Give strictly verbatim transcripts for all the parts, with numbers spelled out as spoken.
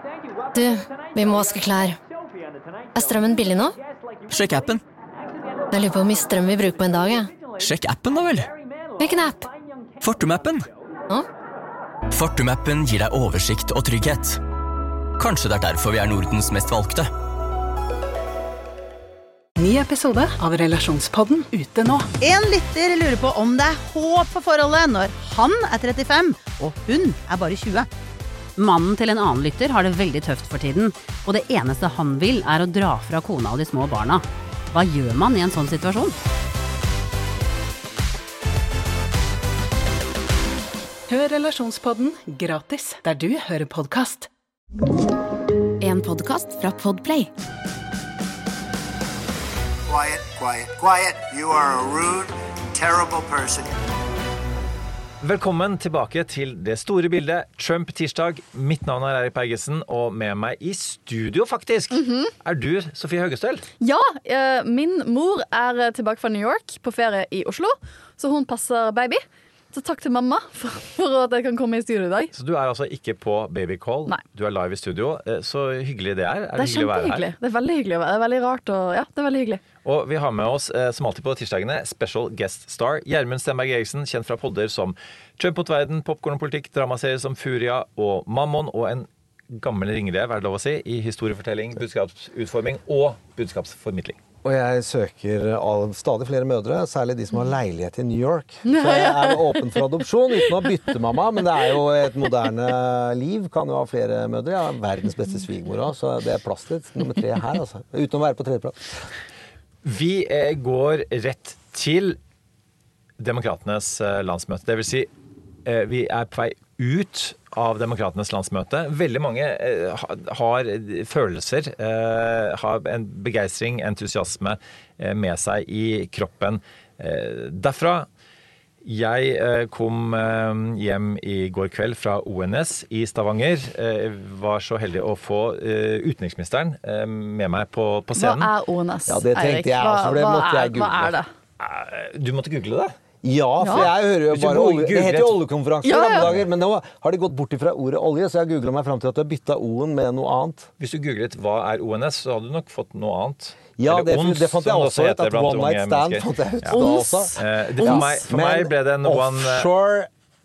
Du, vi må vaske klær. Er strømmen billig nå? Sjekk appen. Jeg lurer på hvor mye strøm vi bruker på en dag, ja. Sjekk appen da vel. Hvilken app? Fortum-appen. Hå? Fortum-appen gir deg oversikt og trygghet. Kanskje det er derfor vi er Nordens mest valgte. Ny episode av Relasjonspodden ute nå. En lytter lurer på om det er håp for forholdet når han er trettifem og hun er bare tjue. Mannen til en annen lytter har det veldig tøft for tiden, og det eneste han vil er å dra fra kona og de små barna. Hva gjør man i en sånn situasjon? Hør Relasjonspodden gratis der du hører podcast. En podcast fra Podplay. Quiet, quiet, quiet. You are a rude, terrible person. Velkommen tilbake til det store bildet. Trump tirsdag. Mitt navn er Erik Bergesen, og med meg i studio faktisk mm-hmm. er du, Sofie Høgestøl. Ja, eh, min mor er tilbake fra New York på ferie i Oslo, så hun passer baby. Så takk til mamma for, for at jeg kan komme i studio i dag. Så du er altså ikke på babycall? Nei. Du er live i studio. Så hyggelig det er. Er det, det er kjempehyggelig. Det er veldig hyggelig å være. Det er veldig rart og ja, det er veldig hyggelig. Og vi har med oss, som alltid på tirsdagene, special guest star Gjermund Stenberg Eriksen, kjent fra podder som Trump mot verden, popcorn og politikk, dramaserier som Furia og Mammon, og en gammel ringrev, er det lov å si, i historiefortelling, budskapsutforming og budskapsformidling. Og jeg søker av stadig flere mødre, særlig de som har leilighet i New York. Så jeg er åpen for adopsjon, uten å bytte mamma, men det er jo et moderne liv, kan jo ha flere mødre. Jeg har verdens beste svigermor også, så det er plass til nummer tre her, altså. Uten å være på tredjeplass. Vi går rett til demokratenes landsmøte. Det vil si, vi er på vei ut av demokratenes landsmøte. Veldig mange eh, har følelser, eh, har en begeistring, entusiasme eh, med seg i kroppen. Eh, derfra, jeg eh, kom eh, hjem i går kveld fra O N S i Stavanger. Eh, var så heldig å få eh, utenriksministeren eh, med meg på, på scenen. Hva er O N S, ja, det tenkte Eirik? jeg også, for det hva, måtte hva jeg google. Hva er det? Du måtte google det? Ja, for jeg hører jo bare olje, det heter jo oljekonferanser ja, ja. dager, men nå har de gått bort ifra ordet olje, så jeg googlet meg frem til at du har byttet O-en med noe annet. Hvis du googlet hva er O N S, så hadde du nok fått noe annet. Ja, det, ons, det fant jeg også ut, at one night stand mennesker. fant jeg ut ja. da også. Eh, det for, meg, for meg ble det noe offshore,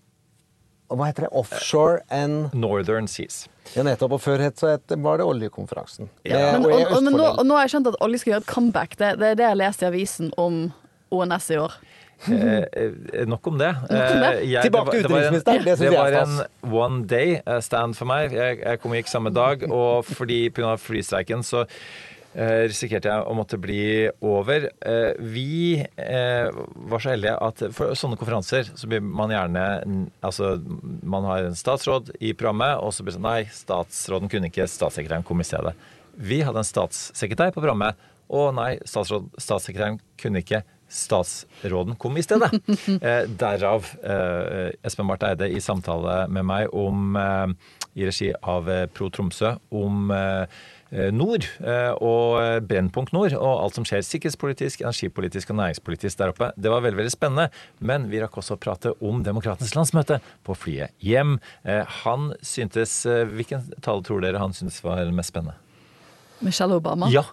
hva heter det? Offshore and Northern Seas. Ja, nettopp, og før het, så het, var det oljekonferansen. Ja. Men, og, og, men nå, og nå har jeg skjønt at olje skal gjøre et comeback. Det, det er det jeg leste i avisen om O N S i år. Eh, nok om det. Nok om det. Eh, jeg, Tilbake til utenriksministeren. Det, det var en one day stand for meg. Jeg, jeg kom og gikk samme dag, og fordi på grunn av flystreiken så eh, risikerte jeg å måtte bli over. Eh, vi eh, var så heldige at for sånne konferanser så blir man gjerne, altså man har en statsråd i programmet, og så blir det sånn, nei, statsråden kunne ikke, statssekretæren kom i stedet. Vi hadde en statssekretær på programmet, og nei, statsråd, statssekretæren kunne ikke, statsråden kom i stedet. Eh, derav eh, Espen Barth Eide i samtale med meg om, eh, i regi av eh, Pro Tromsø, om eh, Nord eh, og Brennpunkt Nord, og alt som skjer sikkerhetspolitisk, energipolitisk og næringspolitisk der oppe. Det var veldig, veldig spennende, men vi rakk også å prate om demokratenes landsmøte på flyet hjem. Eh, han syntes, eh, hvilken tale tror dere han syntes var mest spennende? Michelle Obama? Ja.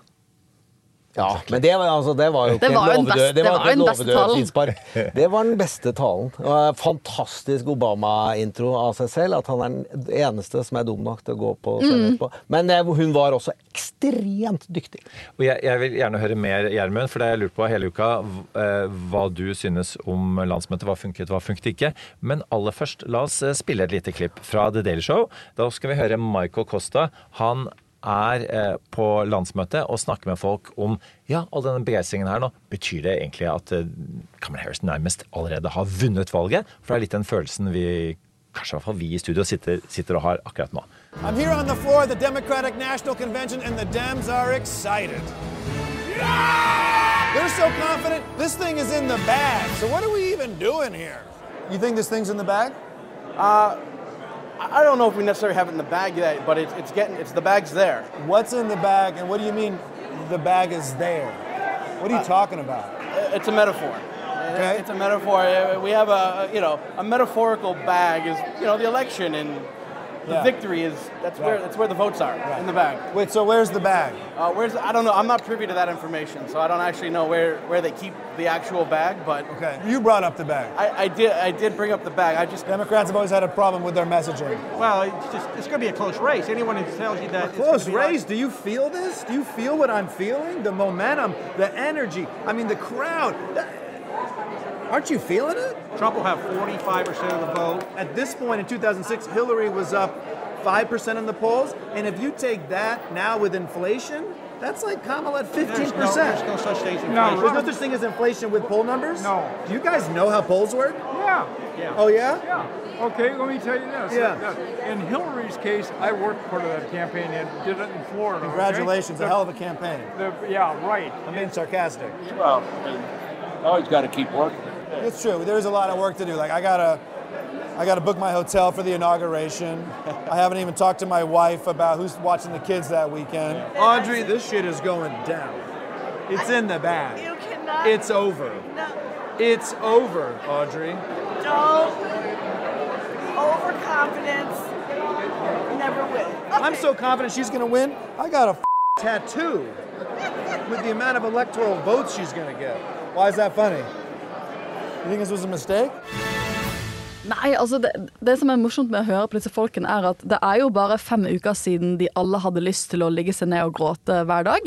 Ja, men det var, altså, det var jo ikke det var en lovedød, det var den ikke beste lovedød innspark. Det var den beste talen. Fantastisk Obama-intro av seg selv, at han er den eneste som er dum nok til å gå på scenen etterpå. Men hun var også ekstremt dyktig. Og jeg, jeg vil gjerne høre mer, Gjermund, for det har jeg lurt på hele uka, hva du synes om landsmøtet, hva funket, hva funket ikke. Men aller først, la oss spille et lite klipp fra The Daily Show. Da skal vi høre Michael Costa. Han er eh, på landsmøte og snakker med folk om ja, all denne begeistringen her nå. Betyr det egentlig at eh, Kamala Harris nærmest allerede har vunnet valget? For det er litt den følelsen vi, kanskje i hvert fall vi i studio, sitter, sitter og har akkurat nå. I'm here on the floor of the Democratic National Convention and the Dems are excited. Yeah! They're so confident. This thing is in the bag. So what are we even doing here? You think this thing's in the bag? Uh... I don't know if we necessarily have it in the bag yet, but it's, it's getting, it's the bag's there. What's in the bag, and what do you mean the bag is there? What are you uh, talking about? It's a metaphor. Okay. It's a metaphor. We have a, you know, a metaphorical bag is, you know, the election, and The Yeah. victory is that's Right. where that's where the votes are in the bag. Wait, so where's the bag? Uh, where's I don't know. I'm not privy to that information, so I don't actually know where, where they keep the actual bag. But Okay, you brought up the bag. I, I did I did bring up the bag. I just Democrats have always had a problem with their messaging. Well, it's just it's going to be a close race. Anyone who tells you that A it's close gonna be race. Do you feel this? Do you feel what I'm feeling? The momentum, the energy. I mean, the crowd. Aren't you feeling it? Like Trump will have forty-five percent of the vote. At this point in two thousand six, Hillary was up five percent in the polls. And if you take that now with inflation, that's like Kamala at fifteen percent. There's no, there's no such thing as inflation. No, there's no such thing as inflation with poll numbers? No. Do you guys know how polls work? Yeah. Yeah. Oh, yeah? Yeah. Okay, let me tell you this. Yeah. Uh, In Hillary's case, I worked part of that campaign and did it in Florida. Congratulations, okay? a hell of a campaign. The, yeah, right. I'm being sarcastic. Well, I mean, always got to keep working. It's true. There's a lot of work to do. Like I gotta, I gotta book my hotel for the inauguration. I haven't even talked to my wife about who's watching the kids that weekend. Audrey, this shit is going down. It's in the bag. You cannot. It's over. No. It's over, Audrey. Don't. Overconfidence. Never win. I'm so confident she's gonna win. I got a f- tattoo with the amount of electoral votes she's gonna get. Why is that funny? You think this was a mistake? Nei, altså det, det som er morsomt med å høre på disse folkene er at det er jo bare fem uker siden de alle hadde lyst til å ligge seg ned og gråte hver dag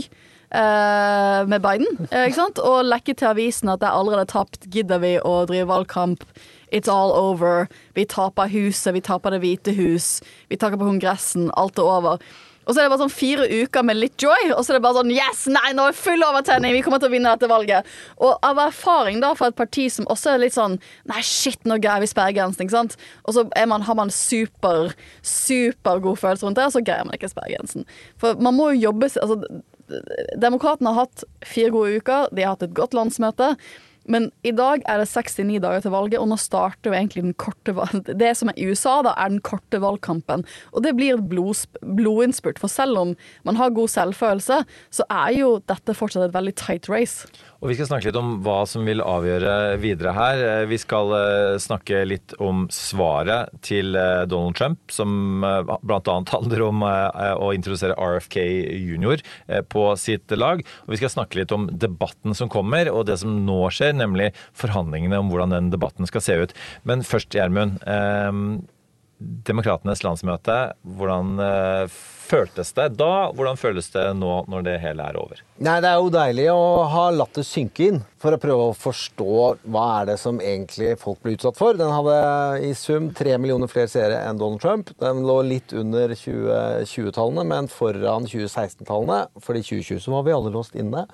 eh, med Biden, eh, ikke sant? Og lekke til avisen at det er allerede tapt, gidder vi å drive valgkamp, it's all over, vi taper huset, vi taper det hvite hus, vi taper på kongressen, alt er over. Og så er det bare sånn fire uker med litt joy, og så er det bare sånn, yes, nei, nå er det full overtenning, vi kommer til å vinne dette valget. Og av erfaring da, fra et parti som også er litt sånn, nei, shit, nå greier vi sperregrensen, ikke sant? Og så er man, har man super, super god følelse rundt det, og så greier man ikke sperregrensen. For man må jo jobbe, altså, demokratene har hatt fire gode uker, de har hatt et godt landsmøte, men i dag er det sekstini dager til valget, og nå starter jo egentlig den korte valgkampen. Det som er i U S A da, er den korte valgkampen. Og det blir et blodsp- blodinnspurt, for selv om man har god selvfølelse, så er jo dette fortsatt et veldig tight race. Og vi skal snakke litt om hva som vil avgjøre videre her. Vi skal snakke litt om svaret til Donald Trump, som blant annet handler om å introdusere R F K junior på sitt lag. Og vi skal snakke litt om debatten som kommer, og det som nå skjer, nemlig forhandlingene om hvordan den debatten skal se ut. Men først, Gjermund, eh, demokratenes landsmøte, hvordan eh, føltes det da? Hvordan føles det nå når det hele er over? Nei, det er jo deilig å ha latt det synke inn for å prøve å forstå hva er det som egentlig folk ble utsatt for. Den hadde i sum tre millioner flere seere enn Donald Trump. Den lå litt under tjue tjue-tallene, men foran tjue seksten-tallene, fordi i tjue tjue så var vi alle låst inne.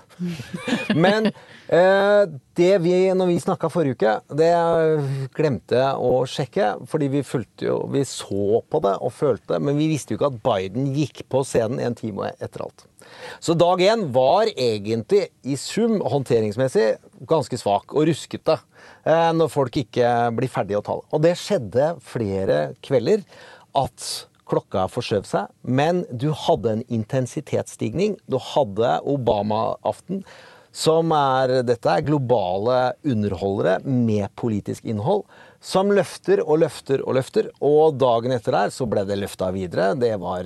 Men eh, det vi, når vi snakket forrige uke, det glemte jeg å sjekke, fordi vi fulgte jo, vi så på det og følte, men vi visste jo ikke at Biden gikk på scenen en time etter alt. Så dag én var egentlig i sum håndteringsmessig ganske svak og ruskete eh, når folk ikke blir ferdige å tale. Og det skjedde flere kvelder at klokka forskjøv seg, men du hadde en intensitetsstigning. Du hadde Obama-aften, som er, dette er globale underholdere med politisk innhold, som løfter og løfter og løfter, og dagen etter der så ble det løftet videre. Det var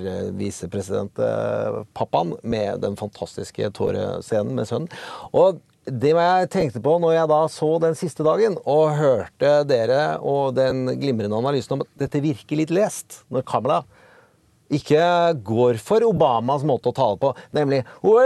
visepresidentpappaen med den fantastiske tårescenen med sønnen. Og det jeg tenkte på når jeg da så den siste dagen, og hørte dere og den glimrende analysen om at dette virker litt lest, når Kamala ikke går for Obamas måte å tale på, nemlig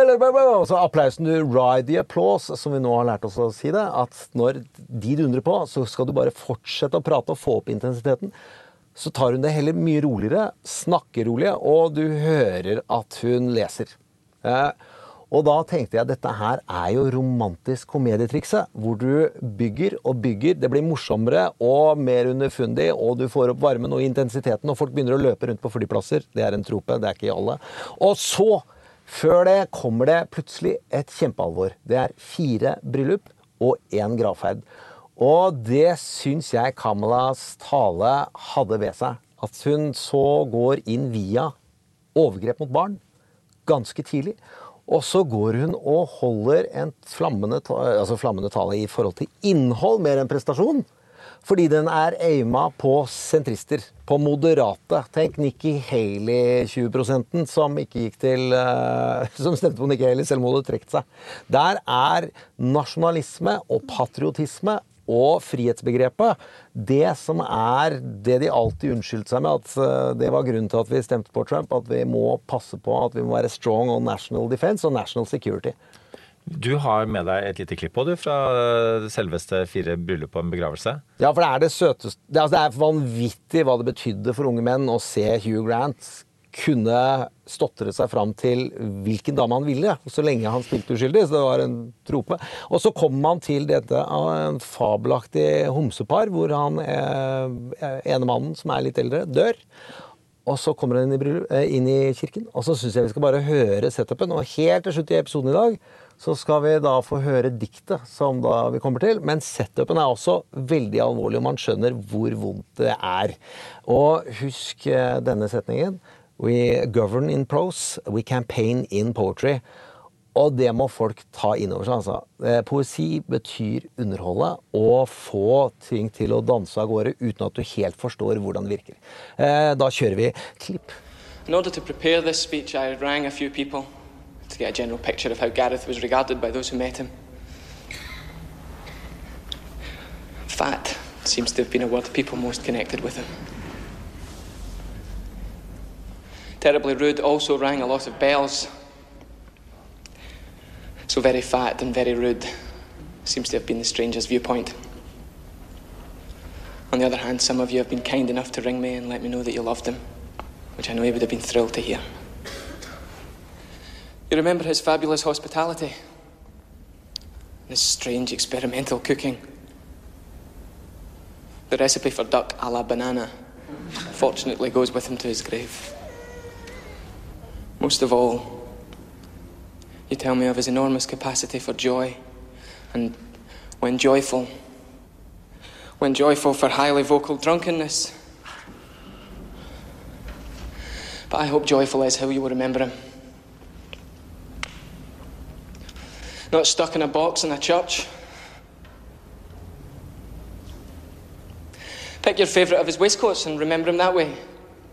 så applausen du ride the applause, som vi nå har lært oss å si det, at når de dundrer på, så skal du bare fortsette å prate og få opp intensiteten. Så tar hun det heller mye roligere, snakker rolig, og du hører at hun leser. Eh, Og da tenkte jeg at dette her er jo romantisk komedietrikset, hvor du bygger og bygger, det blir morsommere og mer underfundig, og du får opp varmen og intensiteten, og folk begynner å løpe rundt på flyplasser. Det er en trope, det er ikke i alle. Og så, før det, kommer det plutselig et kjempealvor. Det er fire bryllup og en gravferd. Og det synes jeg Kamalas tale hadde ved seg. At hun så går inn via overgrep mot barn, ganske tidlig. Og så går hun og holder en flammende, altså flammende tale i forhold til innhold mer enn prestasjon. Fordi den er aima på sentrister, på moderate. Tenk Nikki Haley tjue prosenten som ikke gikk til, uh, som stemte på Nikki Haley, selv om hun hadde trekt seg. Der er nasjonalisme og patriotisme og frihetsbegrepet det som er det de alltid unnskyldte seg med, at uh, det var grunnen til at vi stemte på Trump, at vi må passe på at vi må være strong on national defense og national security. Du har med deg et lite klipp på du fra selveste fire bryllup og en begravelse. Ja, for det er det søteste. Det er, altså, det er vanvittig hva det betydde for unge menn å se Hugh Grant kunne stottre seg fram til hvilken dame han ville, så lenge han spilte uskyldig, så det var en trope. Og så kommer man til dette av en fabelaktig homsepar, hvor han, eh, ene mannen som er litt eldre, dør. Og så kommer han inn i, bryllup, eh, inn i kirken, og så synes jeg vi skal bare høre setupen, og helt til slutt i episoden i dag, så skal vi da få høre diktet som da vi kommer til, men setupen er også veldig alvorlig, og man skjønner hvor vondt det er. Og husk denne setningen, we govern in prose, we campaign in poetry. Og det må folk ta inn over seg, altså. Poesi betyr underholde, og få ting til å danse av gårde uten at du helt forstår hvordan det virker. Da kjører vi klipp. In order to prepare this speech, I rang a few people to get a general picture of how Gareth was regarded by those who met him. Fat seems to have been a word people most connected with him. Terribly rude also rang a lot of bells. So very fat and very rude seems to have been the stranger's viewpoint. On the other hand, some of you have been kind enough to ring me and let me know that you loved him, which I know he would have been thrilled to hear. You remember his fabulous hospitality, his strange experimental cooking. The recipe for duck a la banana fortunately goes with him to his grave. Most of all, you tell me of his enormous capacity for joy, and when joyful, when joyful for highly vocal drunkenness. But I hope joyful is how you will remember him. Not stuck in a box in a church. Pick your favourite of his waistcoats and remember him that way.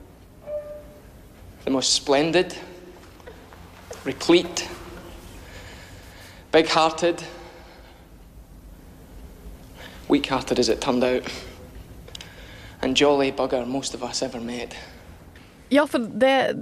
The most splendid, replete, big-hearted, weak-hearted as it turned out, and jolly bugger most of us ever met. Ja, for det...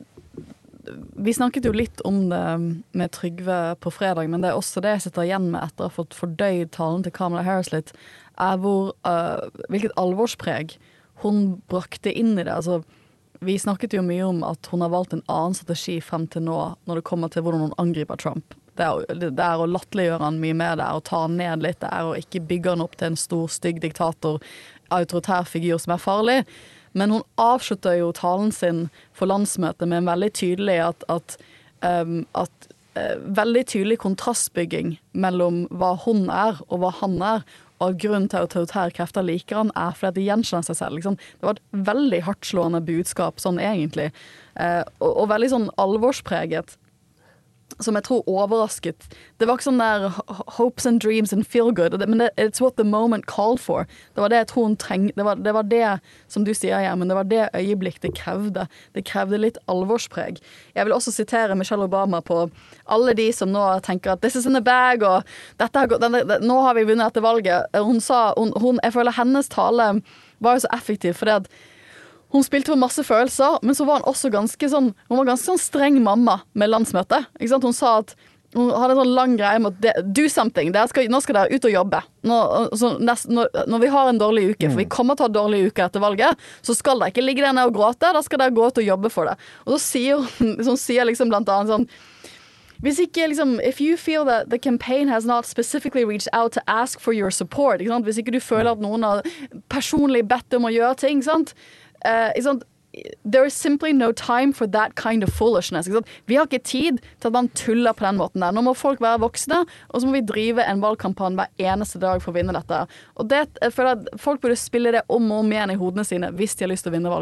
Vi snakket jo litt om det med Trygve på fredag, men det er også det jeg sitter igjen med etter å ha fått fordøyd talen til Kamala Harris litt, er hvor, uh, hvilket alvorspreg hun brakte inn i det. Altså, vi snakket jo mye om at hun har valgt en annen strategi frem til nå, når det kommer til hvordan hun angriper Trump. Det er, det er å latterliggjøre han mye mer, det er å ta han ned litt, det er å ikke bygge han opp til en stor, stygg diktator, autoritær figur som er farlig. Men hun avslutter jo talen sin for landsmøtet med en veldig tydelig at, at, um, at uh, veldig tydelig kontrastbygging mellom hva hun er og hva han er, og grunnen til at autoritære krefter liker han er fordi de gjenkjenner seg selv. Liksom. Det var et veldig hardtslående budskap, sånn egentlig, uh, og, og veldig sånn alvorspreget, som jeg tror overrasket. Det var ikke sånn der hopes and dreams and feel good, men det, it's what the moment called for. Det var det jeg tror hun trengte, det var, det var det som du sier, ja, men det var det øyeblikk det krevde. Det krevde litt alvorspreg. Jeg vil også sitere Michelle Obama på alle de som nå tenker at this is in the bag, og dette har gått, denne, det, nå har vi vunnet etter valget. Hun sa, hun, hun, jeg føler hennes tale var jo så effektiv, fordi at hun spilte på masse følelser, men så var hun også ganske sånn, hun var ganske sånn streng mamma med landsmøtet. Ikke sant? Hun sa at hun hadde en sånn lang greie med at do something, skal, nå skal dere ut og jobbe. Nå, så nest, når, når vi har en dårlig uke, for vi kommer til å ha dårlig uke etter valget, så skal dere ikke ligge der nede og gråte, da skal dere gå ut og jobbe for det. Og så sier hun, så sier liksom blant annet sånn, hvis ikke liksom, if you feel that the campaign has not specifically reached out to ask for your support, ikke sant? Hvis ikke du føler at noen har personlig bedt om å gjøre ting, sant? Uh, there is simply no time for that kind of foolishness. Vi har ikke tid til at man tuller på den måten der. Nå må folk være voksne, og så må vi drive en valgkampanje hver eneste dag for å vinne dette. Og det, jeg føler at folk burde spille det om og om igjen i hodene sine hvis de har lyst til å vinne valget.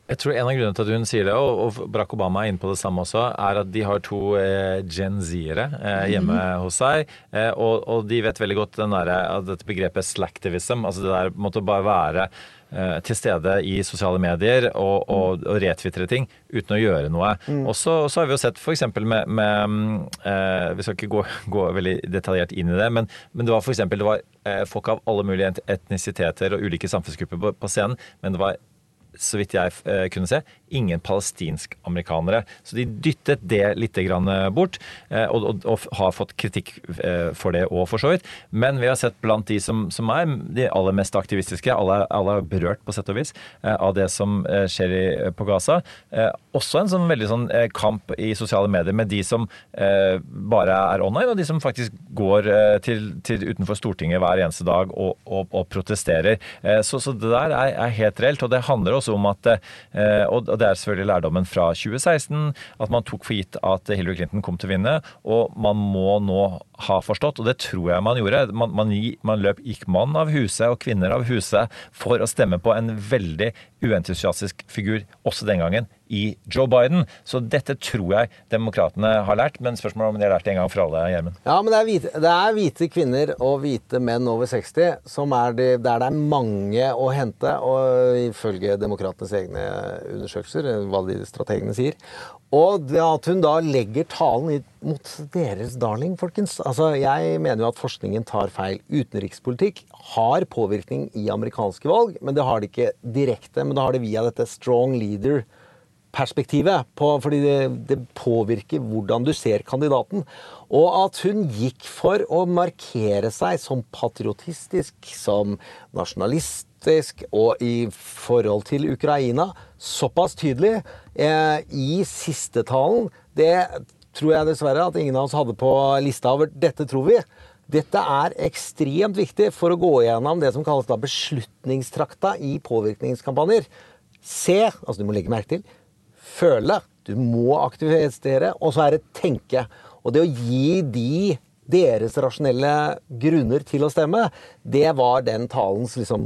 Jeg tror en av grunnene til at hun sier det, og Barack Obama er inne på det samme også, er at de har to eh, Gen Z-ere eh, hjemme mm-hmm. hos seg, eh, og, og de vet veldig godt den der, dette begrepet slacktivism, altså det der måtte bare være eh, til stede i sosiale medier og, og, og retvitre ting uten å gjøre noe. Mm. Og så har vi jo sett for eksempel med, med eh, vi skal ikke gå, gå veldig detaljert inn i det, men, men det var for eksempel, det var eh, folk av alle mulige etnisiteter og ulike samfunnsgrupper på, på scenen, men det var så vidt jeg eh, kunne se, ingen palestinsk-amerikanere. Så de dyttet det litt grann bort, eh, og, og, og har fått kritikk eh, for det og for så vidt. Men vi har sett blant de som, som er de aller mest aktivistiske, alle, alle er berørt på sett og vis eh, av det som eh, skjer i, på Gaza. Eh, også en sånn veldig sånn eh, kamp i sosiale medier med de som eh, bare er online, og de som faktisk går eh, til, til utenfor Stortinget hver eneste dag og, og, og protesterer. Eh, så, så det der er, er helt reelt, og det handler også om at, eh, og det er selvfølgelig lærdommen fra tjue seksten, at man tok for gitt at Hillary Clinton kom til å vinne, og man må nå ha forstått, og det tror jeg man gjorde. Man, man, man løp gikk mann av huset og kvinner av huset for å stemme på en veldig uentusiastisk figur, også den gangen, i Joe Biden. Så dette tror jeg demokratene har lært, men spørsmålet om de har lært det en gang for alle, Gjermund. Ja, men det er, hvite, det er hvite kvinner og hvite menn over seksti som er de, der det er mange å hente, og ifølge demokratenes egne undersøkelser, hva de strategene sier. Og det at hun da legger talen mot deres darling, folkens. Altså, jeg mener jo at forskningen tar feil. Utenrikspolitikk har påvirkning i amerikanske valg, men det har det ikke direkte, men det har det via dette strong leader perspektivet, på, fordi det, det påvirker hvordan du ser kandidaten. Og at hun gikk for å markere seg som patriotistisk, som nasjonalistisk, og i forhold til Ukraina, såpass tydelig eh, i siste talen, det tror jeg dessverre at ingen av oss hadde på lista over dette tror vi. Dette er ekstremt viktig for å gå gjennom det som kalles da beslutningstrakta i påvirkningskampanjer. Se, altså du må legge merke til, føle, du må aktivisere, og så er det tenke. Og det å gi de deres rasjonelle grunner til å stemme, det var den talens liksom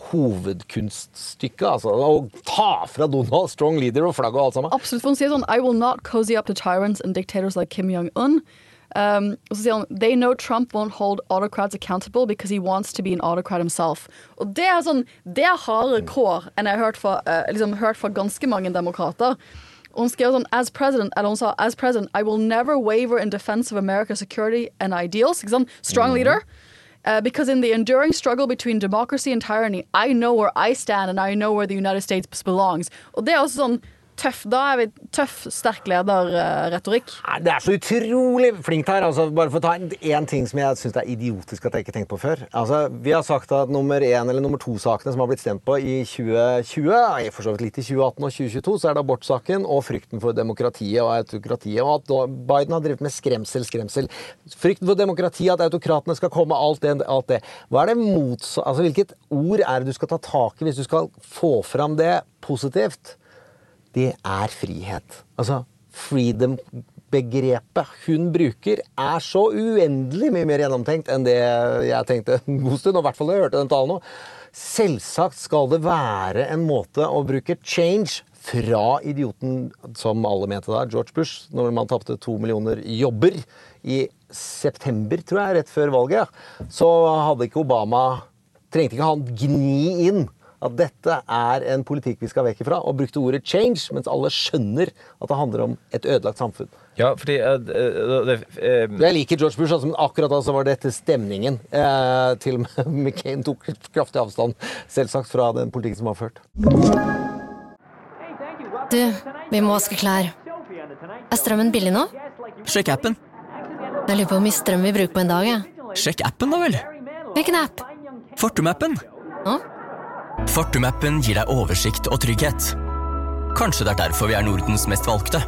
hovedkunststykke, altså å ta fra Donald, strong leader og flagg og alt sammen. Absolutt, for hun sier sånn, I will not cozy up to tyrants and dictators like Kim Jong-un. Um, og så sier han, they know Trump won't hold autocrats accountable because he wants to be an autocrat himself. Og det er sånn, det er hardere kår enn jeg har hørt fra, uh, liksom, hørt fra ganske mange demokrater. Og hun skrev sånn, as president, eller hun sa, as president, I will never waver in defense of America's security and ideals. Ikke sant? Strong mm-hmm. leader. Uh, because in the enduring struggle between democracy and tyranny, I know where I stand and I know where the United States belongs. Og det er også sånn, tøff, da er vi tøff, sterk leder-retorikk. Uh, det er så utrolig flinkt her, altså bare for å ta en, en ting som jeg synes det er idiotisk at jeg ikke tenkte på før. Altså, vi har sagt at nummer én eller nummer to sakene som har blitt stemt på i tjue tjue, jeg for så vidt litt i tjue atten og tjue tjueto, så er det abortsaken og frykten for demokratiet og autokratiet, og at Biden har drevet med skremsel, skremsel. Frykten for demokratiet, at autokratene skal komme, alt det, alt det. Hva er det mots... Altså, hvilket ord er det du skal ta tak i hvis du skal få fram det positivt? Det er frihet. Altså, freedom-begrepet hun bruker er så uendelig mye mer gjennomtenkt enn det jeg tenkte en god stund, og i hvert fall da jeg hørte den talen nå. Selvsagt skal det være en måte å bruke change fra idioten, som alle mente da, George Bush, når man tappte to millioner jobber i september, tror jeg, rett før valget, så hadde ikke Obama, trengte ikke han gni inn at dette er en politikk vi skal vekk ifra, og brukte ordet change, mens alle skjønner at det handler om et ødelagt samfunn. Ja, fordi... Uh, uh, uh, uh, jeg liker George Bush, altså, men akkurat da så var dette stemningen. Uh, til og med McCain tok kraftig avstand, selvsagt, fra den politikken som var ført. Du, vi må vaske klær. Er strømmen billig nå? Sjekk appen. Jeg lurer på hvor mye strøm vi bruker på en dag, ja. Sjekk appen da vel. Hvilken app? Fortum-appen. Nå? Fortum-appen gir deg oversikt og trygghet. Kanskje det er derfor vi er Nordens mest valgte.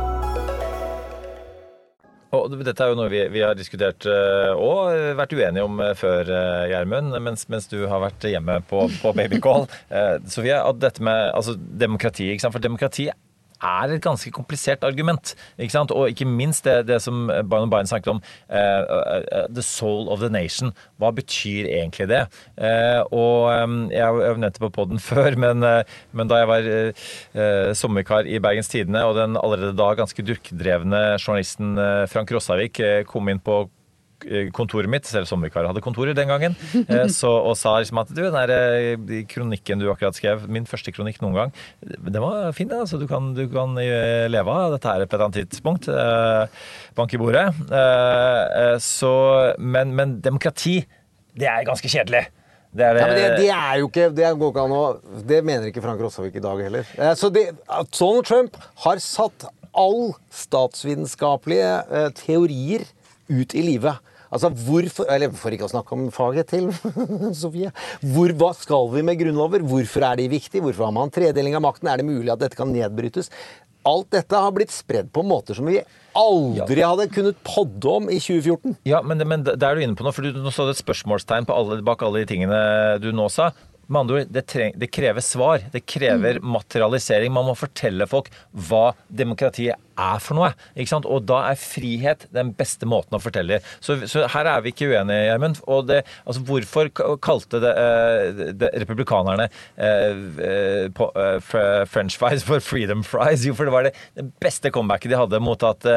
Og dette er jo noe vi, vi har diskutert uh, og vært uenige om uh, før, uh, Gjermund, mens, mens du har vært hjemme på, på babycall. Uh, Sofie, at dette med altså, demokrati, ikke sant? For demokrati er et ganske komplisert argument, ikke sant? Og ikke minst det, det som Biden Biden snakket om, uh, uh, the soul of the nation. Hva betyr egentlig det? Uh, og um, jeg har nevnt det på podden før, men, uh, men da jeg var uh, sommervikar i Bergens Tidende, og den allerede da ganske durkdrevne journalisten uh, Frank Rossavik uh, kom inn på kontoret mitt, selv sommervikar hadde kontorer den gangen, så, og sa liksom at du, den der kronikken du akkurat skrev, min første kronikk noen gang, den var fin, altså, du kan, du kan leve av dette her på et eller annet tidspunkt, bank i bordet, så, men, men demokrati, det er ganske kjedelig. Det er, det... Ja, men det, det er jo ikke, det går ikke an å, det mener ikke Frank Rossavik i dag heller. Så det, at Donald Trump har satt all statsvitenskapelige teorier ut i livet. Altså, hvorfor, eller for ikke å snakke om faget til, Sofie, hvor, hva skal vi med grunnlover? Hvorfor er de viktige? Hvorfor har man tredeling av makten? Er det mulig at dette kan nedbrytes? Alt dette har blitt spredd på måter som vi aldri ja. hadde kunnet podde om i tjue fjorten. Ja, men, men det er du inne på nå, for du nå så det et spørsmålstegn på alle, bak alle de tingene du nå sa. Med andre ord, det, treng, det krever svar, det krever materialisering. Man må fortelle folk hva demokratiet er for noe, ikke sant? Og da er frihet den beste måten å fortelle. Så, så her er vi ikke uenige, Gjermund. Og det, altså, hvorfor kalte det, uh, det republikanerne uh, på, uh, French fries for freedom fries? Jo, for det var det, det beste comebacket de hadde mot at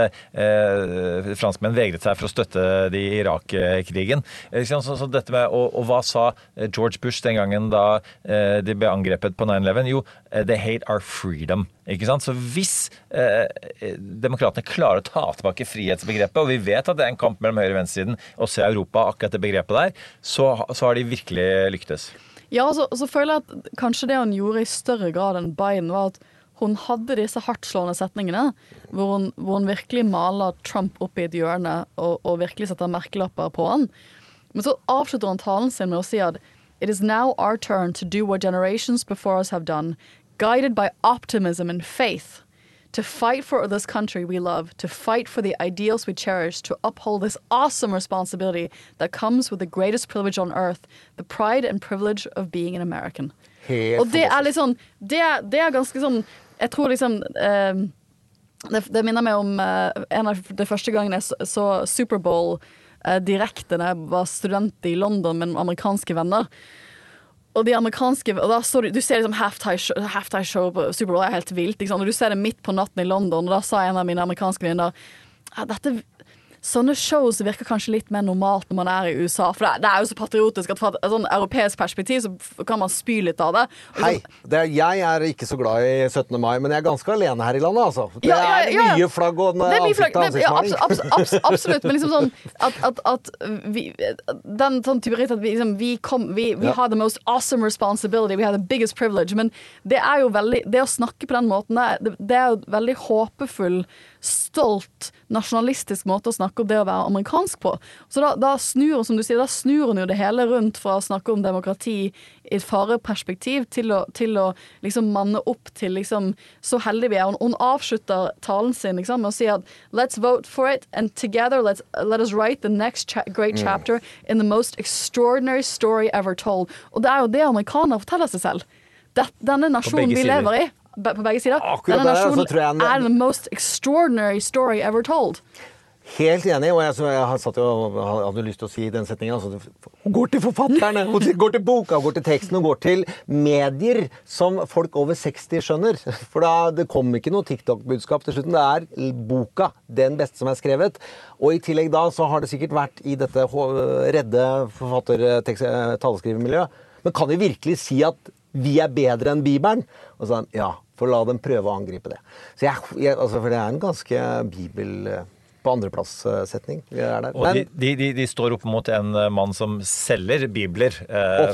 uh, franskmenn vegret seg for å støtte de i Irak-krigen. Så, så, så dette med, og, og hva sa George Bush den gangen da uh, de ble angrepet på nine eleven? Jo, uh, they hate our freedom. Ikke sant? Så hvis uh, demokratene klarer å ta tilbake frihetsbegrepet, og vi vet at det er en kamp mellom høyre- og venstresiden, også i Europa, akkurat det begrepet der, så, så har de virkelig lyktes. Ja, så, så føler jeg at kanskje det hun gjorde i større grad enn Biden, var at hun hadde disse hardtslående setningene, hvor hun, hvor hun virkelig maler Trump opp i et hjørne, og, og virkelig setter merkelapper på han. Men så avslutter han talen sin med å si at «It is now our turn to do what generations before us have done, guided by optimism and faith, to fight for this country we love, to fight for the ideals we cherish, to uphold this awesome responsibility that comes with the greatest privilege on earth, the pride and privilege of being an American». Helt og det er litt sånn, det er, det er ganske sånn, jeg tror liksom, eh, det, det minner meg om eh, en av de første gangene jeg så Superbowl eh, direkte da jeg var student i London med amerikanske venner. Og de amerikanske, og da så du, du ser liksom halftime show, halftime show på Super Bowl er helt vilt, ikke sant? Og du ser det midt på natten i London, og da sa en av mine amerikanske venner, ja, dette, sånne shows virker kanskje litt mer normalt når man er i U S A, for det, det er jo så patriotisk at fra et sånn europeisk perspektiv så kan man spy litt av det. Hei, det er, jeg er ikke så glad i syttende mai, men jeg er ganske alene her i landet, altså. Det ja, ja, ja. er mye flagg og ansikt av ansiktsmaling. Ja, abs, abs, absolutt, men liksom sånn at, at, at vi, den sånn type rett at vi, liksom, vi, kom, vi, vi ja. har the most awesome responsibility, we have the biggest privilege, men det er jo veldig, det å snakke på den måten, det, det er jo veldig håpefull, stolt, nasjonalistisk måte å snakke om det å være amerikansk på. Så da, da snur hun, som du sier, da snur hun jo det hele rundt fra å snakke om demokrati i et fareperspektiv til å, til å liksom manne opp til liksom, så heldig vi er. Hun, hun avslutter talen sin liksom, med å si at let's vote for it and together let's, let us write the next cha- great chapter in the most extraordinary story ever told. Og det er jo det amerikanere forteller seg selv. Det, denne nasjonen vi lever i på begge sider. Denne nasjonen der, jeg... er the most extraordinary story ever told. Helt enig, og jeg, jeg har satt og hadde lyst til å si den setningen, altså, hun går til forfatterne, hun går til boka, hun går til teksten, hun går til medier som folk over seksti skjønner. For da, det kom ikke noe TikTok-budskap til slutten, det er boka, den beste som er skrevet. Og i tillegg da så har det sikkert vært i dette redde forfatter-taleskrivermiljøet. Men kan vi virkelig si at vi er bedre enn Bibelen? Og sånn, ja, for la dem prøve å angripe det. Så jeg, jeg, altså, for det er en ganske bibel på andreplass-setning. Vi er der. Og Men, de, de, de står opp mot en mann som selger bibler. Opp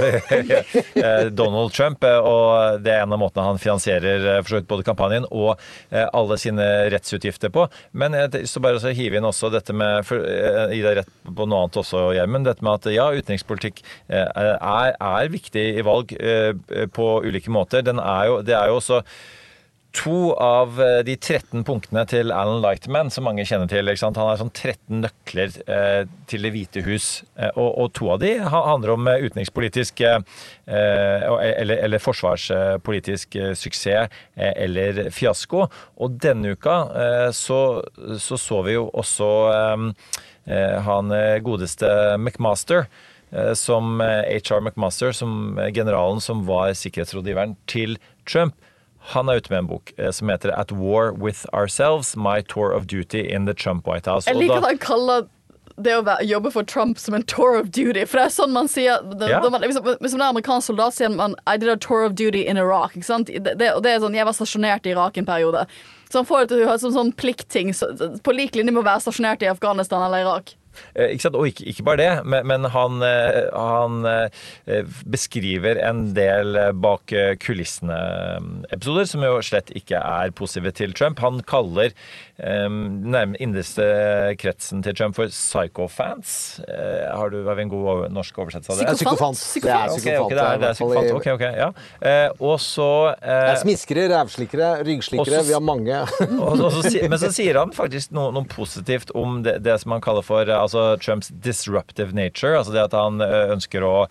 ned. Donald Trump, og det er en av måtene han finansierer for så vidt både kampanjen og alle sine rettsutgifter på. Men jeg så bare å hive inn også dette med, for, i det rett på noe annet også, Gjermund, dette med at ja, utenrikspolitikk er, er viktig i valg på ulike måter. Den er jo, det er jo også to av de tretten punktene til Alan Lightman, som mange kjenner til, ikke sant? Han har sånn tretten nøkler eh, til det hvite hus, eh, og, og to av de handler om utenrikspolitisk eh, eller, eller forsvarspolitisk eh, suksess eh, eller fiasko. Og denne uka eh, så, så så vi jo også eh, han godeste McMaster, som H R McMaster, som generalen som var sikkerhetsrådgiveren til Trump. Han er ute med en bok som heter At War With Ourselves, My Tour of Duty in the Trump White House. Jeg liker at han kaller det å være, jobbe for Trump som en tour of duty, for det er sånn man sier det, ja. man, hvis, hvis man er amerikansk soldat, sier man I did a tour of duty in Iraq, ikke sant? Det, det, og det er sånn, jeg var stasjonert i Irak en periode. Så han får det til å ha sånn, sånn pliktting, så, på lik linje med å være stasjonert i Afghanistan eller Irak. Eh, ikke sant? Og ikke, ikke bare det, men, men han, eh, han eh, beskriver en del bak kulissene-episoder som jo slett ikke er positive til Trump. Han kaller eh, nærmere innerste kretsen til Trump for psychofans. Eh, har du har vi en god over, norsk oversettelse av det? Psykofant. Det er psykofant. Okay, okay, det er, det er psykofant. Ok, ok, ja. Eh, og så... Eh, det er smiskere, rævslikkere, ryggslikkere, vi har mange. og, og så, men så sier han faktisk noe, noe positivt om det, det som han kaller for altså Trumps disruptive nature, altså det at han ønsker å,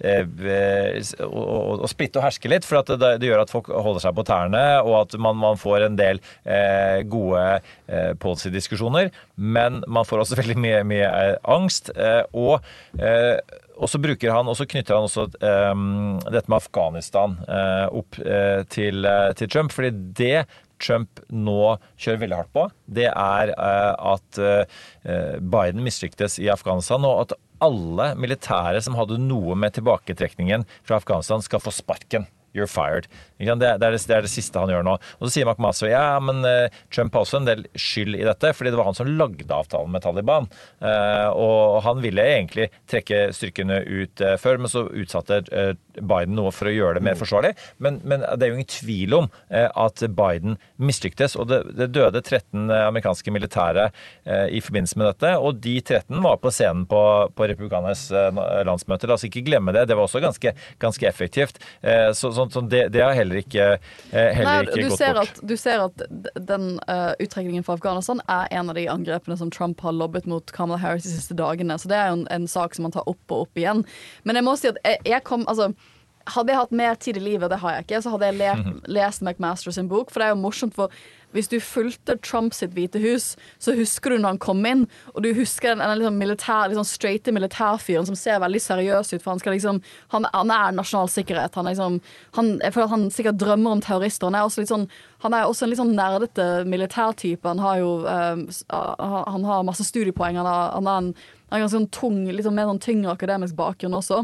å, å splitte og herske litt, for at det, det gjør at folk holder seg på tærne, og at man, man får en del eh, gode eh, policy-diskusjoner, men man får også veldig mye, mye eh, angst, eh, og eh, og så bruker han, og så knytter han også um, dette med Afghanistan uh, opp uh, til, uh, til Trump, fordi det Trump nå kjører veldig hardt på, det er uh, at uh, Biden mislyktes i Afghanistan, og at alle militære som hadde noe med tilbaketrekningen fra Afghanistan skal få sparken. You're fired. Det er det, det er det siste han gjør nå. Og så sier McMaster, ja, men uh, Trump har også en del skyld i dette, fordi det var han som lagde avtalen med Taliban. Uh, og han ville egentlig trekke styrkene ut uh, før, men så utsatte uh, Biden noe for å gjøre det mer forsvarlig. Men, men det er jo ingen tvil om uh, at Biden mislyktes, og det, det døde tretten amerikanske militære uh, i forbindelse med dette, og de tretten var på scenen på, på republikanernes uh, landsmøter. La oss ikke glemme det, det var også ganske, ganske effektivt. Uh, så, så Sånn, det, det har heller ikke, heller Nei, ikke gått ser bort. At, du ser at den uh, uttrekningen fra Afghanistan er en av de angrepene som Trump har lobbet mot Kamala Harris de siste dagene, så det er jo en, en sak som man tar opp og opp igjen. Men jeg må si at jeg, jeg kom, altså hadde jeg hatt mer tid i livet, det har jeg ikke, så hadde jeg le, lest McMaster sin bok, for det er jo morsomt, for hvis du fulgte Trump sitt hvite hus, så husker du når han kom inn, og du husker den, den liksom militær, liksom straighte militærfyren som ser veldig seriøs ut, for han, skal liksom, han, han er nasjonal sikkerhet, han er liksom, han, jeg føler at han sikkert drømmer om terrorister, han er også litt sånn, han er også en litt sånn nerdete militærtype, han har jo, um, han har masse studiepoeng, han, har, han er en, han er en ganske sånn tung, litt sånn mer sånn tyngre akademisk bakgrunn også.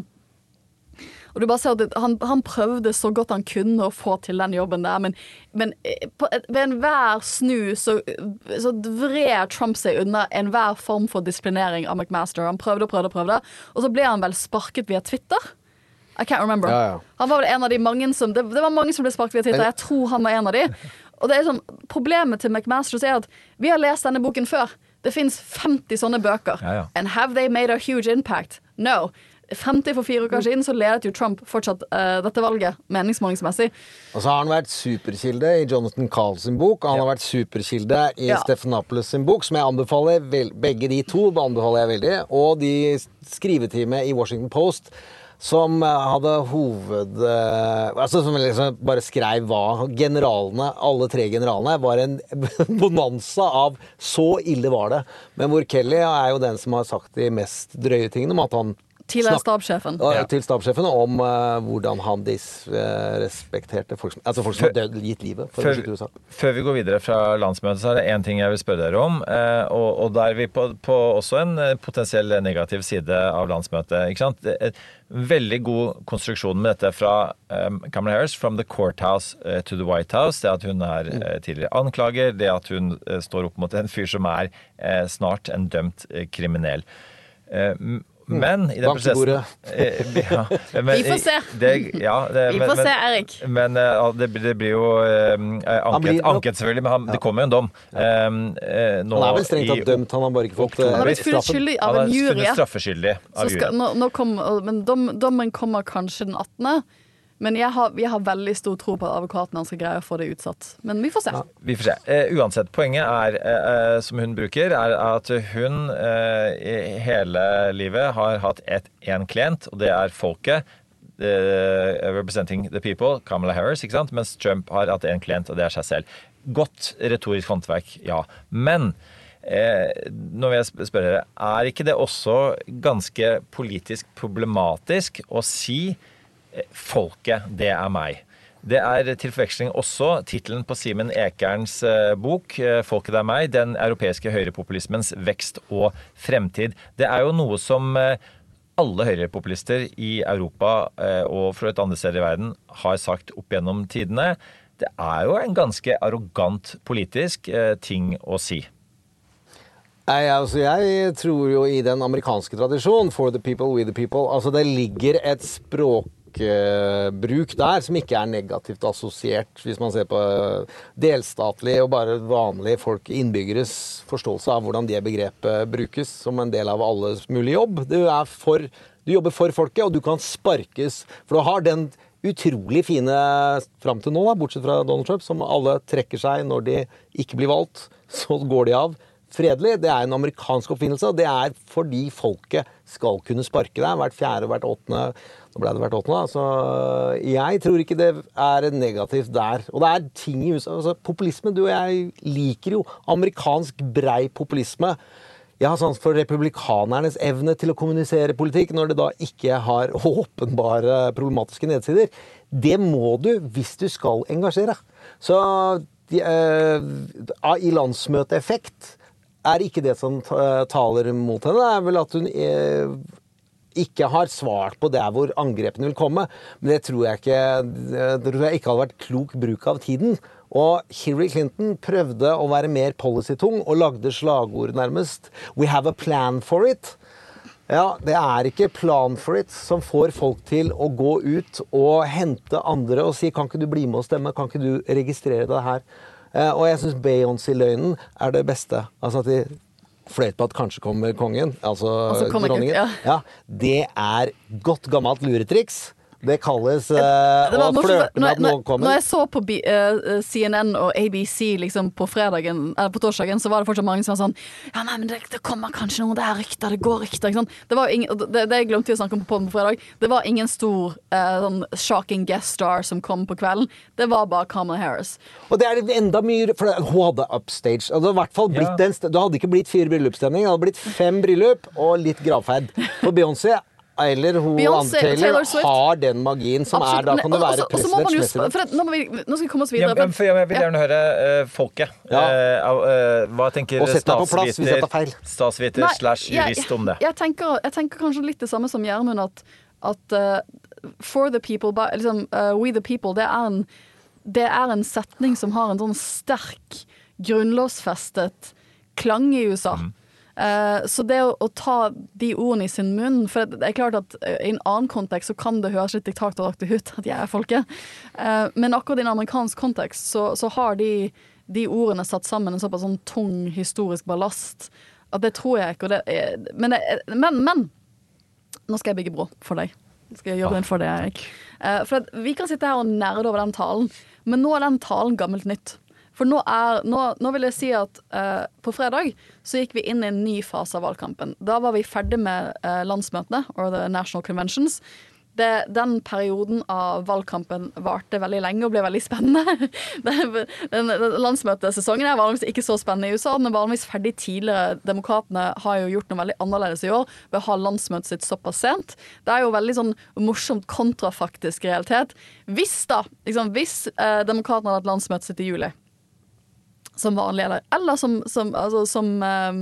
Og du bare ser at han, han prøvde så godt han kunne å få til den jobben der, men, men på, ved enhver snu så, så vred Trump seg under enhver form for disiplinering av McMaster. Han prøvde og prøvde og prøvde, og så ble han vel sparket via Twitter. I can't remember. Ja, ja. Han var vel en av de mange som, det, det var mange som ble sparket via Twitter, jeg tror han var en av de. Og det er sånn, problemet til McMaster er at vi har lest denne boken før. Det finnes femti sånne bøker. Ja, ja. And have they made a huge impact? No. femti for fire uker siden så ledet jo Trump fortsatt uh, dette valget meningsmålingsmessig. Og så har han vært superkilde i Jonathan Karl sin bok, og han ja. har vært superkilde i ja. Stephanopoulos sin bok, som jeg anbefaler, vel, begge de to anbefaler jeg veldig, og de skrivetime i Washington Post, som hadde hoved... Altså som liksom bare skrev hva generalene, alle tre generalene, var en bonanza av så ille var det. Men hvor Kelly er jo den som har sagt de mest drøye tingene om at han til stabssjefen. Ja, til stabssjefen om uh, hvordan han disrespekterte folk som, altså folk som har død, gitt livet for før, å beskytte U S A. Før vi går videre fra landsmøtet, så er det en ting jeg vil spørre dere om, uh, og, og der er vi på, på også en potensiell negativ side av landsmøtet, ikke sant? Det er en veldig god konstruksjon med dette fra um, Kamala Harris, from the courthouse uh, to the White House, det at hun er uh, tidligere anklager, det at hun uh, står opp mot en fyr som er uh, snart en dømt uh, kriminell. Uh, Men i den prosessen eh, ja, men, Vi får se det, ja, det, Vi får men, se, Erik Men uh, det, det blir jo uh, anket, blir, anket selvfølgelig Men han, ja. det kommer jo en dom um, uh, nå, Han er vel strengt tatt dømt Han har bare ikke fått Han har blitt funnet skyldig av en jury straffeskyldig av skal, nå, nå kom, Men dom, dommen kommer kanskje den attende Men jeg har, jeg har veldig stor tro på at advokaten skal greie å få det utsatt. Men vi får se. Ja, vi får se. Uh, uansett, poenget er, uh, som hun bruker, er at hun uh, i hele livet har hatt et, en klient, og det er folket, uh, representing the people, Kamala Harris, ikke sant? Mens Trump har hatt en klient, og det er seg selv. Godt retorisk håndverk, ja. Men uh, nå vil jeg spørre dere, er ikke det også ganske politisk problematisk å si folket, det er meg. Det er til forveksling også titelen på Simen Ekerns eh, bok, Folket det er meg, den europeiske høyrepopulismens vekst og fremtid. Det er jo noe som eh, alle høyrepopulister i Europa eh, og fra et andre steder i verden har sagt opp gjennom tidene. Det er jo en ganske arrogant politisk eh, ting å si. Nei, altså jeg tror jo i den amerikanske tradisjonen, for the people, with the people, altså det ligger et språk bruk der som ikke er negativt assosiert hvis man ser på delstatlig og bare vanlige folk, innbyggeres forståelse av hvordan det begrepet brukes som en del av alles mulig jobb. Du, er for, du jobber for folket, og du kan sparkes, for du har den utrolig fine frem til nå, da, bortsett fra Donald Trump, som alle trekker seg når de ikke blir valgt, så går de av fredelig. Det er en amerikansk oppfinnelse, og det er fordi folket skal kunne sparke deg hvert fjerde og hvert åttende. Nå ble det hvert åttende, så jeg tror ikke det er negativt der. Og det er ting i U S A, altså populisme, du og jeg liker jo amerikansk brei populisme. Jeg har sans for republikanernes evne til å kommunisere politikk når det da ikke har åpenbare problematiske nedsider. Det må du hvis du skal engasjere. Så de, uh, i landsmøteeffekt er ikke det som taler mot henne. Det er vel at hun eh, ikke har svart på det hvor angrepene vil komme. Men det tror jeg ikke, det tror jeg ikke hadde vært klok bruk av tiden. Og Hillary Clinton prøvde å være mer policy-tung og lagde slagord nærmest. We have a plan for it. Ja, det er ikke plan for it som får folk til å gå ut og hente andre og si, kan ikke du bli med og stemme? Kan ikke du registrere det her? Uh, og jeg synes Beyoncé-løgnen er det beste. Altså at de fløyt på at kanskje kommer kongen, altså, altså dronningen. Ja. Ja, det er godt gammelt luretriks. Det kalles uh, å flørte med at noen kommer. Når jeg så på B, uh, C N N og A B C liksom på fredagen, eller på torsdagen, så var det fortsatt mange som var sånn, ja, nei, men det, det kommer kanskje noe, det er rykter, det går rykter, ikke sant? Det var ingen, det, det jeg glemte å snakke om på, på fredag, det var ingen stor uh, sånn shocking guest star som kom på kvelden, det var bare Kamala Harris. Og det er enda mye, for hun hadde upstage, altså, i hvert fall blitt ja. den, det hadde ikke blitt fire bryllupsstemning, det hadde blitt fem bryllup og litt gravferd. For Beyoncé eller hun Beyoncé, Taylor har den magien som absolutt, er, da kan det være presidentmessig. Nå, nå skal vi komme oss videre. Ja, for jeg vil gjerne høre uh, folket. Ja. Uh, uh, hva tenker statsviter, statsviter Nei, slash jurist jeg, om det? Jeg tenker, jeg tenker kanskje litt det samme som Gjermund, at, at uh, for the people, liksom, uh, we the people, det er, en, det er en setning som har en sånn sterk, grunnlovsfestet klang i U S A. Mm. Uh, så det å, å ta de ordene i sin munn, for det er klart at uh, i en annen kontekst så kan det høres litt diktatoraktig ut at jeg er folket, uh, men akkurat i en amerikansk kontekst så, så har de, de ordene satt sammen en såpass sånn tung historisk ballast at det tror jeg ikke, og det er, men, det, men, men nå skal jeg bygge bro for deg, nå skal jeg gjøre den for deg, Erik. Uh, for at vi kan sitte her og nerde over den talen, men nå er den talen gammelt nytt. For nå, er, nå, nå vil jeg si at uh, på fredag så gikk vi inn i en ny fase av valgkampen. Da var vi ferdig med uh, landsmøtene, or the National Conventions. Det, den perioden av valgkampen varte veldig lenge og ble veldig spennende. den, den, den landsmøtesesongen er vanligvis ikke så spennende i U S A, men vanligvis ferdig tidligere. Demokratene har jo gjort noe veldig annerledes i år ved å ha landsmøtet sitt såpass sent. Det er jo veldig sånn morsomt kontrafaktisk realitet. Hvis da, liksom, hvis uh, demokratene hadde hatt landsmøtet sitt i juli, som vanlig, eller, eller som, som, altså, som um,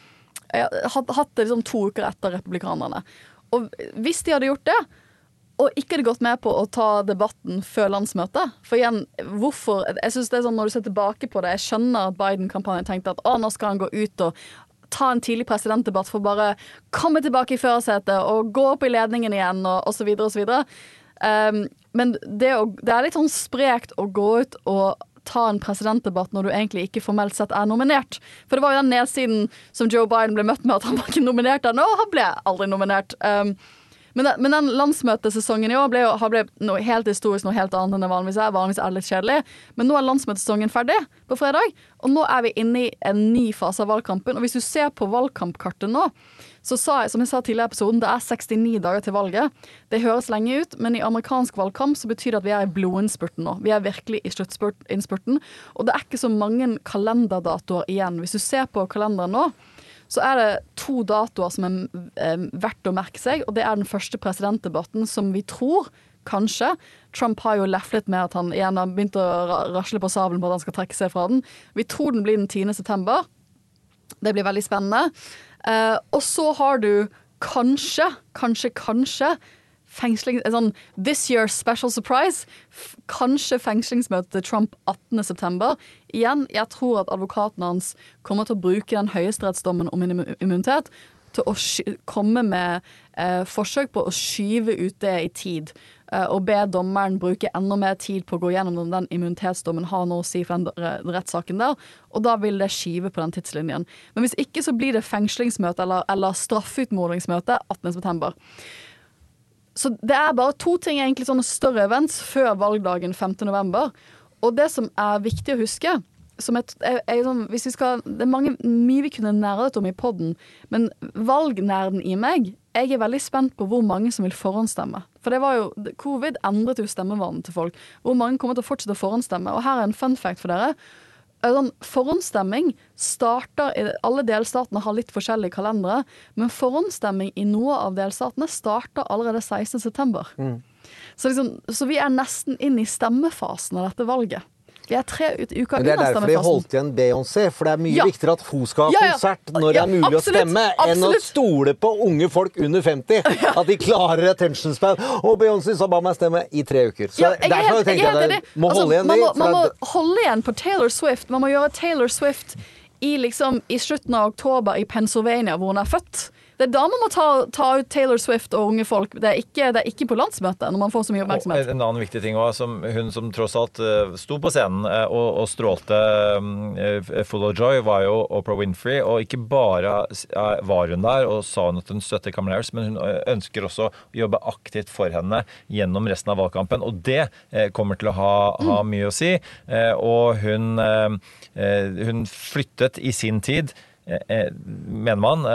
had, hatt det liksom to uker etter republikanerne. Og hvis de hadde gjort det, og ikke hadde gått med på å ta debatten før landsmøtet, for igjen, hvorfor, jeg synes det er sånn når du ser tilbake på det, jeg skjønner at Biden-kampanjen tenkte at å, nå skal han gå ut og ta en tidlig presidentdebatt for bare komme tilbake i førersetet og gå opp i ledningen igjen, og, og så videre og så videre. Um, men det, å, det er litt sånn sprekt å gå ut og ta en presidentdebatt når du egentlig ikke formelt sett er nominert. For det var jo den nedsiden som Joe Biden ble møtt med at han var ikke nominert ennå, og han ble aldri nominert. Um, Men, men den landsmøtesesongen i år ble, jo, ble noe helt historisk, noe helt annet enn det vanligvis er. Vanligvis er det litt kjedelig. Men nå er landsmøtesesongen ferdig på fredag, og nå er vi inne i en ny fase av valgkampen. Og hvis du ser på valgkampkartet nå, så sa jeg, som jeg sa tidligere i episoden, det er sekstini dager til valget. Det høres lenge ut, men i amerikansk valgkamp så betyr det at vi er i blodinnspurten nå. Vi er virkelig i sluttinnspurten, og det er ikke så mange kalenderdatoer igjen. Hvis du ser på kalenderen nå, så er det to datoer som er eh, verdt å merke seg, og det er den første presidentdebatten som vi tror, kanskje. Trump har jo lefflet med at han igjen har begynt å rasle på sabelen på at han skal trekke seg fra den. Vi tror den blir den tiende september. Det blir veldig spennende. Eh, og så har du kanskje, kanskje, kanskje fengsling, sånn this year's special surprise, f- kanskje fengslingsmøte til Trump attende september. Igjen, jeg tror at advokaten hans kommer til å bruke den høyesterettsdommen om immunitet til å sky- komme med eh, forsøk på å skyve ut det i tid, eh, og be dommeren bruke enda mer tid på å gå gjennom om den immunitetsdommen har noe å si for den re- rettssaken der, og da vil det skyve på den tidslinjen. Men hvis ikke så blir det fengslingsmøte eller, eller straffeutmålingsmøte attende september. Så det er bare to ting, egentlig sånne større events før valgdagen femte november. Og det som er viktig å huske, som er, er, er sånn, hvis vi skal, det er mange, mye vi kunne nærdet om i podden, men valgnærden i meg, jeg er veldig spent på hvor mange som vil forhåndsstemme. For det var jo, covid endret jo stemmevanen til folk. Hvor mange kommer til å fortsette å forhåndsstemme. Og her er en fun fact for dere. Sånn, forhåndsstemming starter, alle delstatene har litt forskjellige kalendere, men forhåndsstemming i noe av delstatene starter allerede sekstende september. Mm. Så, liksom, så vi er nesten inn i stemmefasen av dette valget. Vi er tre ut, uker Men det er derfor de holdt igjen Beyoncé, for det er mye ja. viktigere at hun skal ha ja, ja. konsert når det ja, er mulig absolutt, å stemme, absolutt. enn å stole på unge folk under femti. Ja. At de klarer attention span. Og Beyoncé sa ba meg stemme i tre uker. Så ja, jeg derfor helt, tenker jeg, jeg det må altså, holde igjen man må, de. Man må det... holde igjen på Taylor Swift. Man må gjøre Taylor Swift i, liksom, i slutten av oktober i Pennsylvania, hvor hun er født. Det er da man må ta, ta ut Taylor Swift og unge folk. Det er ikke, det er ikke på landsmøtet når man får så mye oppmerksomhet. Og en annen viktig ting også, som hun som tross alt uh, sto på scenen uh, og, og strålte uh, full of joy, var jo Oprah Winfrey, og ikke bare uh, var hun der og sa hun at hun støtter Kamala Harris, men hun uh, ønsker også å jobbe aktivt for henne gjennom resten av valgkampen, og det uh, kommer til å ha, ha mye å si. Uh, og hun, uh, uh, hun flyttet i sin tid Eh, mener man,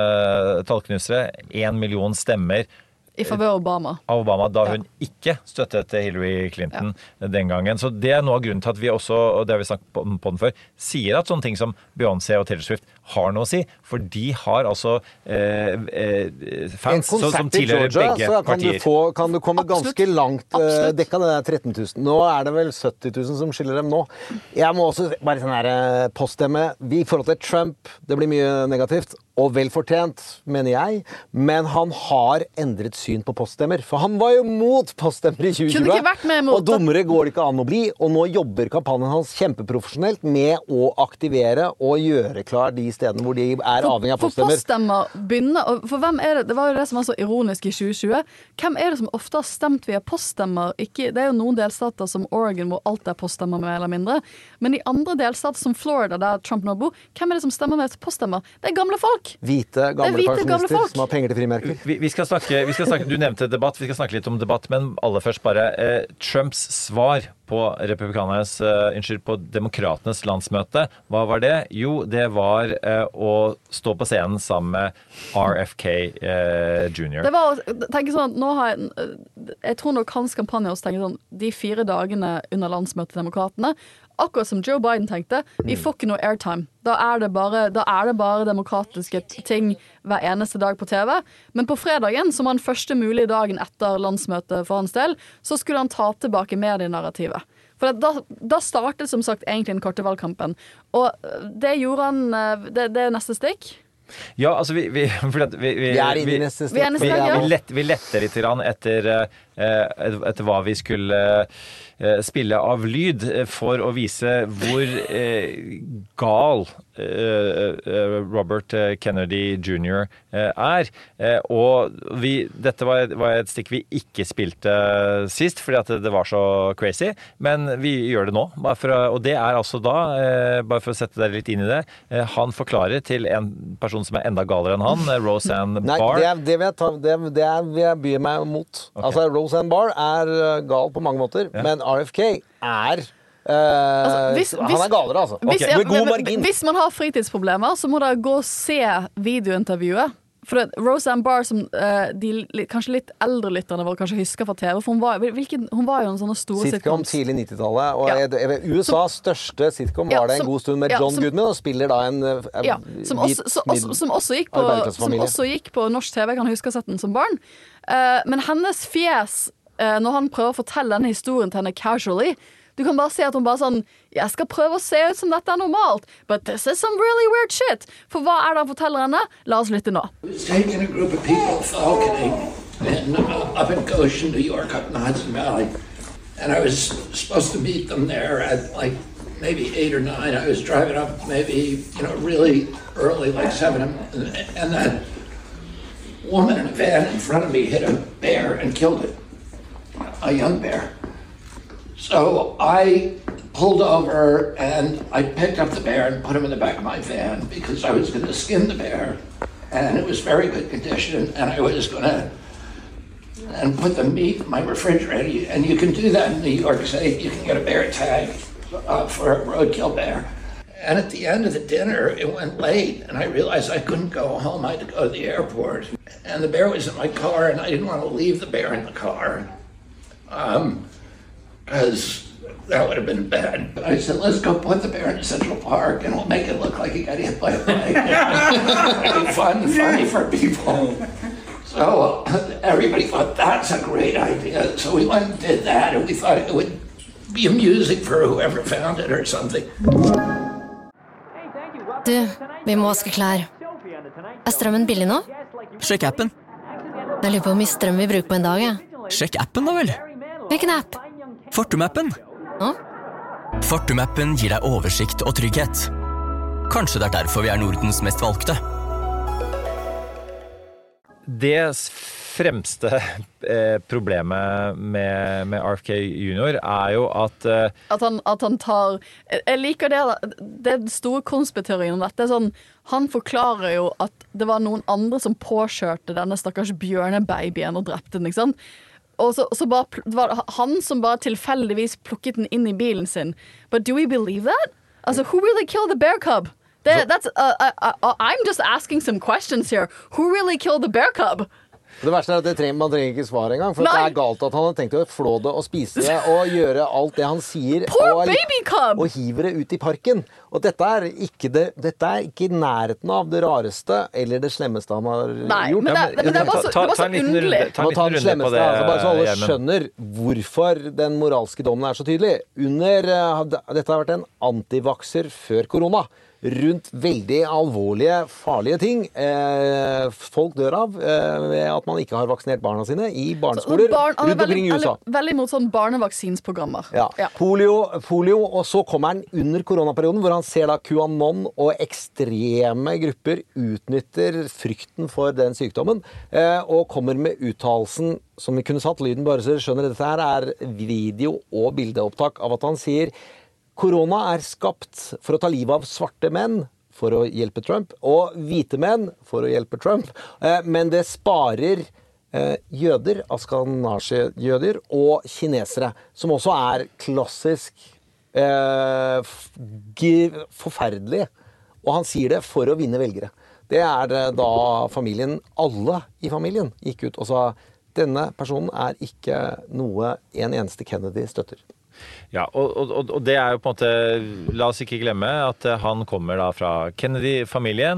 eh, tallknusere, en million stemmer i favør Obama. Av Obama, da hun ja. ikke støttet Hillary Clinton ja. den gangen. Så det er noe av grunnen til at vi også, og det har vi snakket på, på den før, sier at sånne ting som Beyoncé og Taylor Swift har noe å si, for de har altså eh, eh, fans så, som tilhører Georgia, begge så kan partier. Du få, kan du komme Absolutt. ganske langt eh, dekka det der tretten tusen. Nå er det vel sytti tusen som skiller dem nå. Jeg må også bare sånn her poststemme. Vi i forhold til Trump, det blir mye negativt, og velfortjent, mener jeg, men han har endret syn på poststemmer. For han var jo mot poststemmer i tjue tjue, og dummere går det ikke an å bli, og nå jobber kampanjen hans kjempeprofesjonelt med å aktivere og gjøre klar de stedene hvor de er avhengig av poststemmer. For poststemmer begynner, for hvem er det, det var jo det som var så ironisk i tjue tjue, hvem er det som ofte har stemt via poststemmer? Ikke, det er jo noen delstater som Oregon hvor alt er poststemmer med eller mindre, men i andre delstater som Florida, der Trump nå bor, hvem er det som stemmer med poststemmer? Det er gamle folk! Hvite, gamle hvite, pensjonister gamle som har penger til frimerker. Vi, vi, skal snakke, vi skal snakke, du nevnte debatt, vi skal snakke litt om debatt, men aller først bare eh, Trumps svar på republikanernes, uh, unnskyld, på demokratenes landsmøte. Hva var det? Jo, det var uh, å stå på scenen sammen med R F K uh, junior Det var å tenke sånn, nå har jeg, jeg tror nok hans kampanje også tenker sånn, de fire dagene under landsmøtet demokratene, akkurat som Joe Biden tenkte, vi får ikke noe airtime. Da er det bare, da er det bare demokratiske ting hver eneste dag på T V. Men på fredagen, som var den første mulige dagen etter landsmøtet for hans del, så skulle han ta tilbake medienarrativet. For da, da startet som sagt egentlig den korte valgkampen. Og det gjorde han, det, det er neste stikk. Ja, altså vi, vi, vi, vi, vi, vi er inne i neste stikk. Vi, vi, vi, vi, lett, vi letter litt grann etter etter hva vi skulle spille av lyd for å vise hvor gal Robert Kennedy junior er. Og vi, dette var, var et stikk vi ikke spilte sist, fordi at det var så crazy, men vi gjør det nå. Bare for å, og det er altså da, bare for å sette dere litt inn i det, han forklarer til en person som er enda galere enn han, Roseanne Barr. Nei, det, er, det, vil jeg ta, det, er, det er, vil jeg by meg mot. Okay. Altså, Roseanne Barr er gal på mange måter, ja. Men R F K er... Uh, altså, hvis, han er galere, altså. Hvis, okay. Med god margin. Hvis man har fritidsproblemer, så må dere gå og se videointervjuet. For det, Roseanne Barr, som uh, de kanskje litt eldre lytterne våre kanskje husker fra T V, for hun var, hvilken, hun var jo en sånne store sitcom. Sitcom tidlig nittitallet, og ja. U S A's største sitcom ja, var det en som, god stund med ja, John som, Goodman, og spiller da en, en ja, som, også, så, også, som, også gikk på, som også gikk på norsk T V, kan huske å sette den som barn. Uh, men hennes fjes, uh, når han prøver å fortelle denne historien til henne casually, du kan bare se at hun bare sånn, jeg skal prøve å se ut som dette er normalt, but this is some really weird shit. For hva er det han forteller henne? La oss lytte nå. I was taking a group of people falconing in, uh, up in Goshen, New York, up in the Hudson Valley. And I was supposed to meet them there at like maybe eight or nine. I was driving up maybe, you know, really early, like seven. And, and that woman in a van in front of me hit a bear and killed it, a young bear. So I pulled over and I picked up the bear and put him in the back of my van because I was going to skin the bear, and it was very good condition, and I was going to and put the meat in my refrigerator. And you can do that in New York State. You can get a bear tag uh, for a roadkill bear. And at the end of the dinner, it went late, and I realized I couldn't go home. I had to go to the airport, and the bear was in my car, and I didn't want to leave the bear in the car. Um, because that would have been bad. But I said, let's go put the bear in Central Park and we'll make it look like he got hit by a bike. It'll be fun, funny for people. So uh, everybody thought that's a great idea. So we went and did that, and we thought it would be amusing for whoever found it or something. Du, vi må vaske klær. Er strømmen billig nå? Sjekk appen. Jeg lurer på hvor mye strøm vi bruker på en dag, ja. Sjekk appen da vel. Hvilken app? Fortum-appen. Hå? Fortum-appen gir deg oversikt og trygghet. Kanskje det er derfor vi er Nordens mest valgte. Det fremste eh, problemet med, med R F K junior er jo at... Eh, at, han, at han tar... Jeg liker det, det er den store konspiteorien om dette. Sånn, han forklarer jo at det var noen andre som påkjørte denne stakkars bjørnebabyen og drepte den, ikke sant? Og så, så bare, det var han som bare tilfeldigvis plukket den inn i bilen sin. But do we believe that? Altså, who really killed the bear cub? Det, that's, uh, uh, uh, I'm just asking some questions here. Who really killed the bear cub? Det verste er at det trenger, man trenger ikke svar engang, for det er galt at han har tenkt å flå det og spise det og gjøre alt det han sier Poor og, baby cub! og hive det ut i parken. Og dette er ikke, det, dette er ikke i nærheten av det rareste eller det slemmeste han har Nei, gjort. Men det, men det er bare så, det er bare så underlig. Ta en liten runde på det, altså, bare så alle skjønner hvorfor den moralske dommen er så tydelig. Under, uh, dette har vært en antivakser før korona. Rundt veldig alvorlige, farlige ting eh, folk dør av eh, ved at man ikke har vaksinert barna sine i barneskoler barn, rundt omkring i U S A. Veldig, veldig mot sånn barnevaksinsprogrammer. Ja. Ja. Polio, polio, og så kommer han under koronaperioden, hvor han ser da QAnon og ekstreme grupper utnytter frykten for den sykdommen, eh, og kommer med uttalelsen som vi kunne satt lyden bare så dere skjønner. Dette her er video- og bildeopptak av at han sier korona er skapt for å ta livet av svarte menn for å hjelpe Trump, og hvite menn for å hjelpe Trump. Men det sparer jøder, askanasje-jøder og kinesere, som også er klassisk forferdelige. Og han sier det for å vinne velgere. Det er da familien, alle i familien, gikk ut og sa denne personen er ikke noe en eneste Kennedy støtter. Ja, og, og, og det er jo på en måte, la oss ikke glemme at han kommer da fra Kennedy-familien,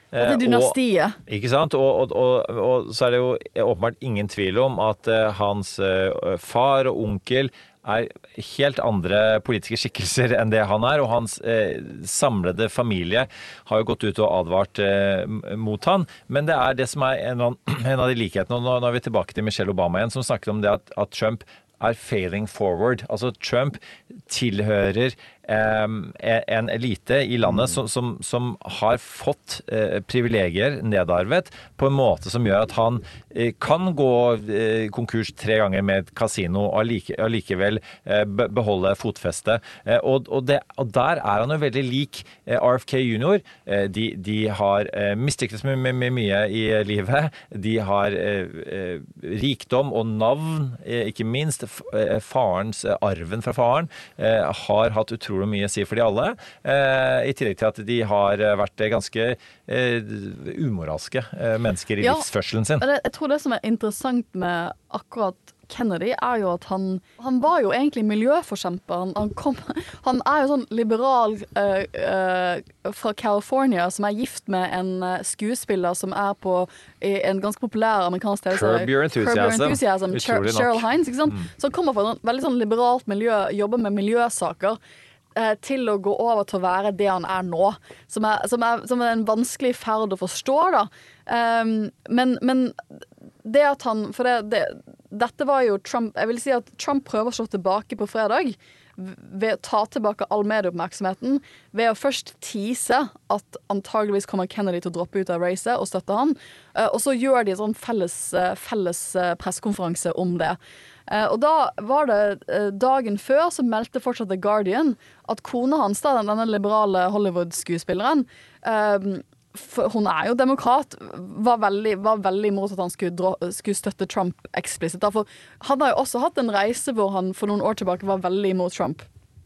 Det er dynastiet. Og, ikke sant? Og, og, og, og så er det jo åpenbart ingen tvil om at uh, hans uh, far og onkel er helt andre politiske skikkelser enn det han er, og hans eh, samlede familie har jo gått ut og advart eh, mot han, men det er det som er en av, en av de likhetene, og nå, nå er vi tilbake til Michelle Obama igjen, som snakket om det at, at Trump er failing forward. Altså Trump tilhører eh, en elite i landet som, som, som har fått eh, privilegier nedarvet på en måte som gjør at han eh, kan gå eh, konkurs tre ganger med et kasino og like, allikevel eh, beholde fotfestet. Eh, og, og, det, og der er han jo veldig lik eh, R F K junior. Eh, de, de har eh, mislyktes med, med, med mye i livet. De har eh, eh, rikdom og navn, eh, ikke minst. Farens, arven fra faren eh, har hatt utrolig mye å si for de alle, eh, i tillegg til at de har vært ganske eh, umoralske eh, mennesker i ja, livsførselen sin. Det, jeg tror det som er interessant med akkurat Kennedy er jo at han, han var jo egentlig miljøforkjemper. Han, han, kom, han er jo sånn liberal uh, uh, fra California som er gift med en uh, skuespiller som er på en ganske populær amerikansk TV. Curb Your Enthusiasm. Curb Your Enthusiasm. Cher- Cheryl Hines, ikke sant? Mm. Så han kommer fra et veldig sånn liberalt miljø, jobber med miljøsaker, uh, til å gå over til å være det han er nå. Som er, som er, som er en vanskelig ferd å forstå, da. Um, men, men det at han, for det, det, dette var jo Trump, jeg vil si at Trump prøver å slå tilbake på fredag ved å ta tilbake all medieoppmerksomheten, ved å først tease at antageligvis kommer Kennedy til å droppe ut av racet og støtte han, og så gjør de en sånn felles, felles pressekonferanse om det. Og da var det dagen før så meldte fortsatt The Guardian at kona hans, da, denne liberale Hollywood-skuespilleren, for hun er jo demokrat, var veldig, var veldig imot at han skulle, dra, skulle støtte Trump eksplisitt. For han har jo også hatt en reise hvor han for noen år tilbake var veldig imot Trump.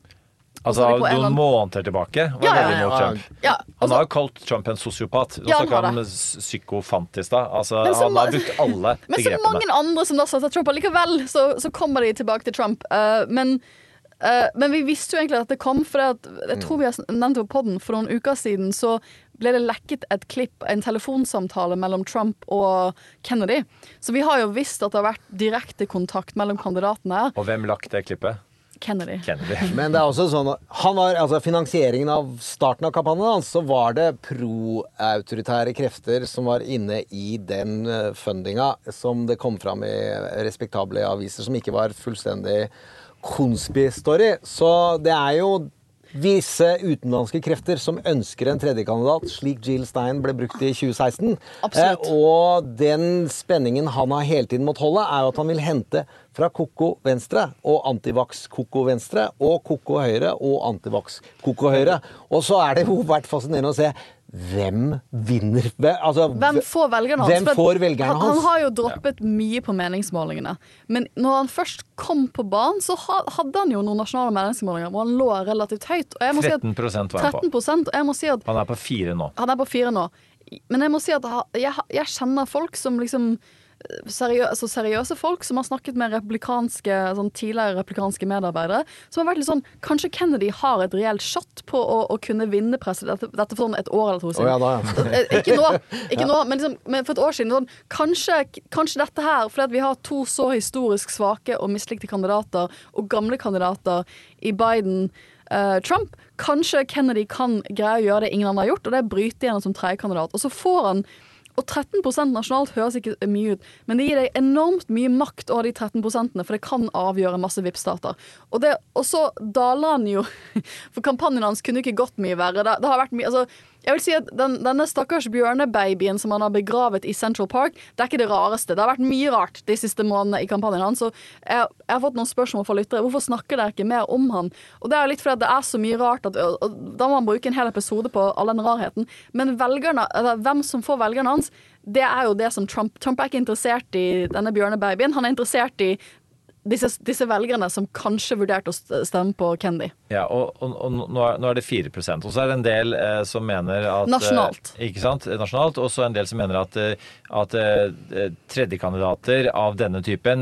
Altså noen annen... måneder tilbake var ja, veldig imot Trump. Ja, altså... Han har jo kalt Trump en sosiopat. Nå ja, snakker han om psykofantis da. Altså, så, han har brukt alle men begrepene. Men så mange andre som da sa Trump likevel, så, så kommer de tilbake til Trump. Uh, men Uh, men vi visste jo egentlig at det kom, for at, jeg tror vi har nevnt det på podden, for noen uker siden så ble det lekket et klipp, en telefonsamtale mellom Trump og Kennedy. Så vi har jo visst at det har vært direkte kontakt mellom kandidatene. Og hvem lagt det klippet? Kennedy. Kennedy. Men det er også sånn han var, altså finansieringen av starten av kampanjen hans, så var det pro-autoritære krefter som var inne i den fundinga som det kom fram i respektable aviser som ikke var fullstendig konspirastory. Så det er jo visse utenlandske krefter som ønsker en tredje kandidat, slik Jill Stein ble brukt i tjue seksten. Absolutt. Eh, og den spenningen han har hele tiden måttet holde, er jo at han vil hente fra Koko Venstre og Antivax Koko Venstre og Koko Høyre og Antivax Koko Høyre. Og så er det jo vært fascinerende å se hvem vinner, altså, hvem får velgerne hans? Hvem får velgerne hans? Han, han har jo droppet mye på meningsmålingene, men når han først kom på banen, så hadde han jo noen nasjonale meningsmålinger hvor han lå relativt høyt. Og jeg må tretten prosent si at, var han på. tretten prosent, og jeg må si at han er på fire nå. Han er på fire nå. Men jeg må si at jeg, jeg kjenner folk som liksom seriøse, altså seriøse folk som har snakket med republikanske, sånn tidligere republikanske medarbeidere, som har vært litt sånn, kanskje Kennedy har et reelt shot på å, å kunne vinne president, dette, dette for sånn et år eller to siden. Oh, ja, da, ja. ikke nå, ikke nå men, liksom, men for et år siden, sånn, kanskje, kanskje dette her, fordi at vi har to så historisk svake og mislikte kandidater, og gamle kandidater i Biden, uh, Trump, kanskje Kennedy kan greie å gjøre det ingen andre har gjort, og det er bryte igjennom som tredje kandidat, og så får han. Og tretten prosent nasjonalt høres ikke mye ut, men det gir deg enormt mye makt over de tretten prosentene, for det kan avgjøre masse vippstater. Og, det, og så daler han jo, for kampanjen hans kunne ikke gått mye verre. Det, det har vært mye, altså, jeg vil si at den, denne stakkars bjørnebabyen som han har begravet i Central Park, det er ikke det rareste. Det har vært mye rart de siste månedene i kampanjen hans, så jeg, jeg har fått noen spørsmål fra lyttere. Hvorfor snakker dere ikke mer om han? Og det er jo litt fordi det er så mye rart, at, og, og, da må man bruke en hel episode på all den rarheten. Men velgerne, eller, hvem som får velgerne hans, det er jo det som Trump, Trump er ikke interessert i denne bjørnebabyen, han er interessert i Disse, disse velgerne som kanskje vurderte å stemme på Kennedy. Ja, og, og, og nå, er, nå er det fire prosent. Og så er det en del eh, som mener at Nasjonalt. Eh, ikke sant? Nasjonalt. Og så en del som mener at, at eh, tredjekandidater av denne typen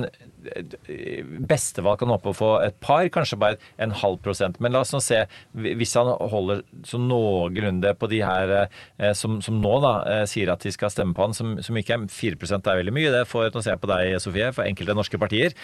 bestevalg kan håpe å få et par, kanskje bare en halv prosent. Men la oss nå se, hvis han holder så noenlunde på de her eh, som, som nå da, eh, sier at de skal stemme på han, som, som ikke er fire prosent er veldig mye, det får jeg til å se på deg, Sofie, for enkelte norske partier.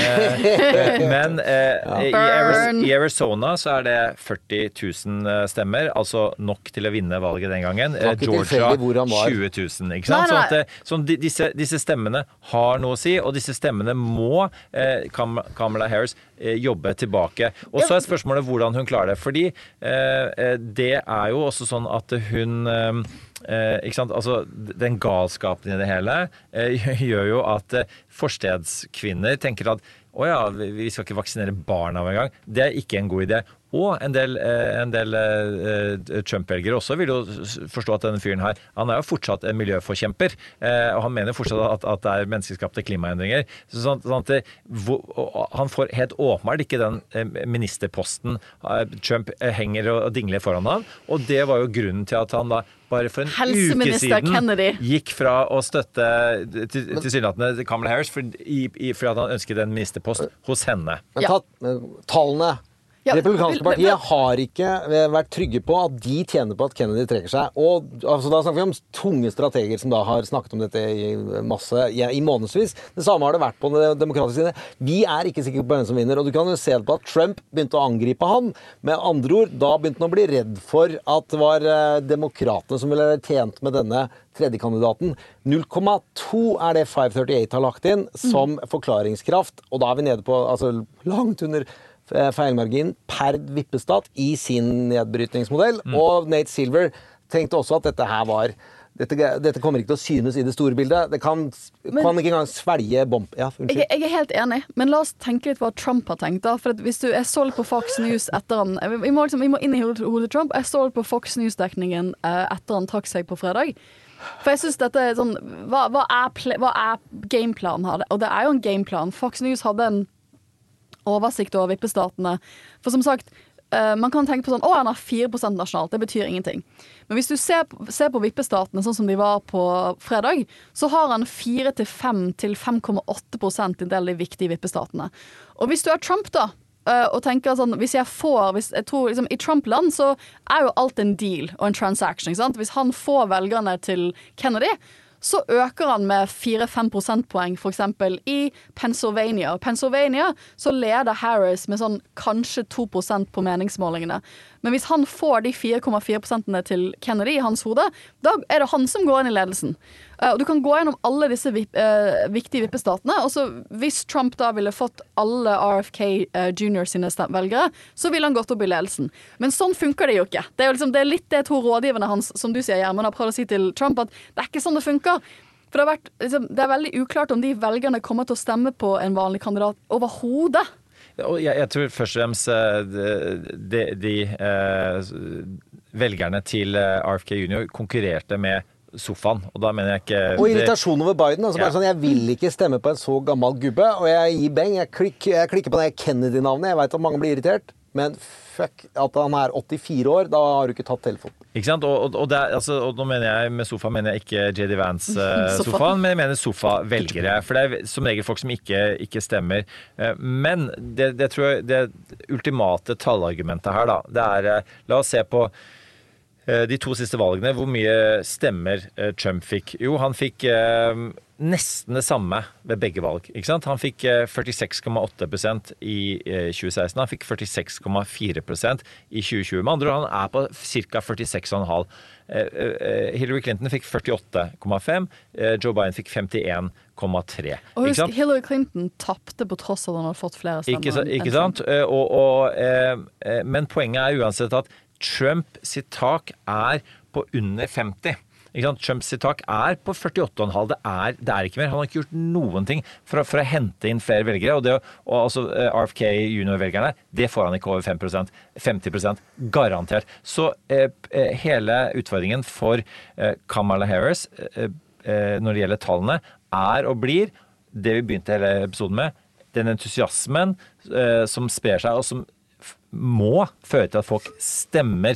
Eh, men eh, ja. i, Arizona, i Arizona så er det førti tusen stemmer, altså nok til å vinne valget den gangen. Eh, Georgia tjue tusen, ikke sant? Nei, nei. Så, at, så disse, disse stemmene har noe å si, og disse stemmene må eh, Kam- Kamala Harris eh, jobbe tilbake. Og så er spørsmålet hvordan hun klarer det, fordi eh, det er jo også sånn at hun eh, Eh, ikke sant? Altså, den galskapen i det hele eh, gjør jo at eh, forstedskvinner tenker at å ja, vi skal ikke vaksinere barna av en gang. Det er ikke en god idé. Og en del, eh, en del eh, Trump-velgere også vil jo forstå at denne fyren her, han er jo fortsatt en miljøforkjemper, eh, og han mener fortsatt at, at det er menneskeskapte klimaendringer. Så sånn, sånn at det, hvor, han får helt åpenbart ikke den eh, ministerposten eh, Trump eh, henger og dingler foran ham, og det var jo grunnen til at han da bare for en uke siden Kennedy. Gikk fra å støtte til, til synlighetene Kamala Harris for, i, i, for at han ønsket en ministerpost hos henne. Men ta, tallene. Ja, Republikanske partiet har ikke vært trygge på at de tjener på at Kennedy trekker seg. Og altså, da snakker vi om tunge strateger som da har snakket om dette i masse, i månedsvis. Det samme har det vært på den demokratiske siden. Vi er ikke sikre på hvem som vinner, og du kan jo se det på at Trump begynte å angripe han. Med andre ord, da begynte han å bli redd for at det var demokratene som ville tjent med denne tredje kandidaten. null komma to er det fem trettiåtte har lagt inn som forklaringskraft, og da er vi nede på altså, langt under feilmargin per vippestat i sin nedbrytningsmodell, mm. og Nate Silver tenkte også at dette her var dette, dette kommer ikke til å synes i det store bildet. Det kan, men, kan ikke engang svelge bomb. Ja, jeg, jeg er helt enig, men la oss tenke litt hva Trump har tenkt da, for at hvis du er så litt på Fox News etter han, vi må, liksom, vi må inn i hodet Trump, jeg så litt på Fox News-dekningen etter han trakk seg på fredag. For jeg synes dette er sånn, hva, hva er, hva er gameplanen her? Og det er jo en gameplan. Fox News hadde en oversikt over vippestatene. For som sagt, uh, man kan tenke på sånn, å, han har fire prosent nasjonalt, det betyr ingenting. Men hvis du ser, ser på vippestatene sånn som de var på fredag, så har han fire til fem til fem komma åtte prosent i en del av de viktige vippestatene. Og hvis du er Trump da, uh, og tenker sånn, hvis jeg får, hvis jeg tror liksom, i Trump-land så er jo alt en deal og en transaction, ikke sant? Hvis han får velgerne til Kennedy, så øker han med fire til fem prosentpoeng for eksempel i Pennsylvania. Og Pennsylvania så leder Harris med sånn kanskje to prosent på meningsmålingene. Men hvis han får de fire komma fire prosentene til Kennedy i hans hode, da er det han som går inn i ledelsen. Uh, og du kan gå gjennom alle disse vip, uh, viktige vippestatene, og så hvis Trump da ville fått alle R F K uh, Junior sine velgere, så ville han gått opp i ledelsen. Men sånn funker det jo ikke. Det er, jo liksom, det er litt det to rådgiverne hans, som du sier, Gjermund, har prøvd å si til Trump, at det er ikke sånn det funker. For det, har vært, liksom, det er veldig uklart om de velgerne kommer til å stemme på en vanlig kandidat overhodet. Jeg, jeg tror først og fremst de, de, de eh, velgerne til R F K Junior konkurrerte med sofaen, og da mener jeg ikke... Og irritasjon over Biden, altså ja. Bare sånn, jeg vil ikke stemme på en så gammel gubbe, og jeg gir beng, jeg, klik, jeg klikker på det Kennedy-navnet, jeg vet at mange blir irritert, men fuck, at han er åttifire år, da har du ikke tatt telefonen. Ikke sant? Og, og, og, det, altså, og nå mener jeg med sofa mener jeg ikke J D Vance-sofaen, uh, men jeg mener sofa-velgere, for det er som regel folk som ikke, ikke stemmer. Uh, men det, det tror jeg det ultimate tallargumentet her da, det er, uh, la oss se på de to siste valgene, hvor mye stemmer Trump fikk. Jo, han fikk eh, nesten det samme ved begge valg. Ikke sant? Han fikk eh, førtiseks komma åtte prosent i eh, tjue seksten, han fikk førtiseks komma fire prosent i tjue tjue. Med andre ord, han er på cirka førtiseks komma fem prosent. Eh, eh, Hillary Clinton fikk førtiåtte komma fem, eh, Joe Biden fikk femtien komma tre. Og husk, Hillary Clinton tappte på tross av at han hadde fått flere stemmer. Ikke, ikke sant? Og, og, eh, men poenget er uansett at Trump sitt tak er på under femti. Ikke sant? Trump sitt tak er på førtiåtte komma fem. Det er, det er ikke mer. Han har ikke gjort noen ting for, for å hente inn flere velgere. Og, det, og altså R F K junior-velgerne, det får han ikke over fem prosent. femti prosent garantert. Så eh, hele utfordringen for eh, Kamala Harris eh, eh, når det gjelder tallene, er og blir det vi begynte hele episoden med, den entusiasmen eh, som sprer seg, og som må føre til at folk stemmer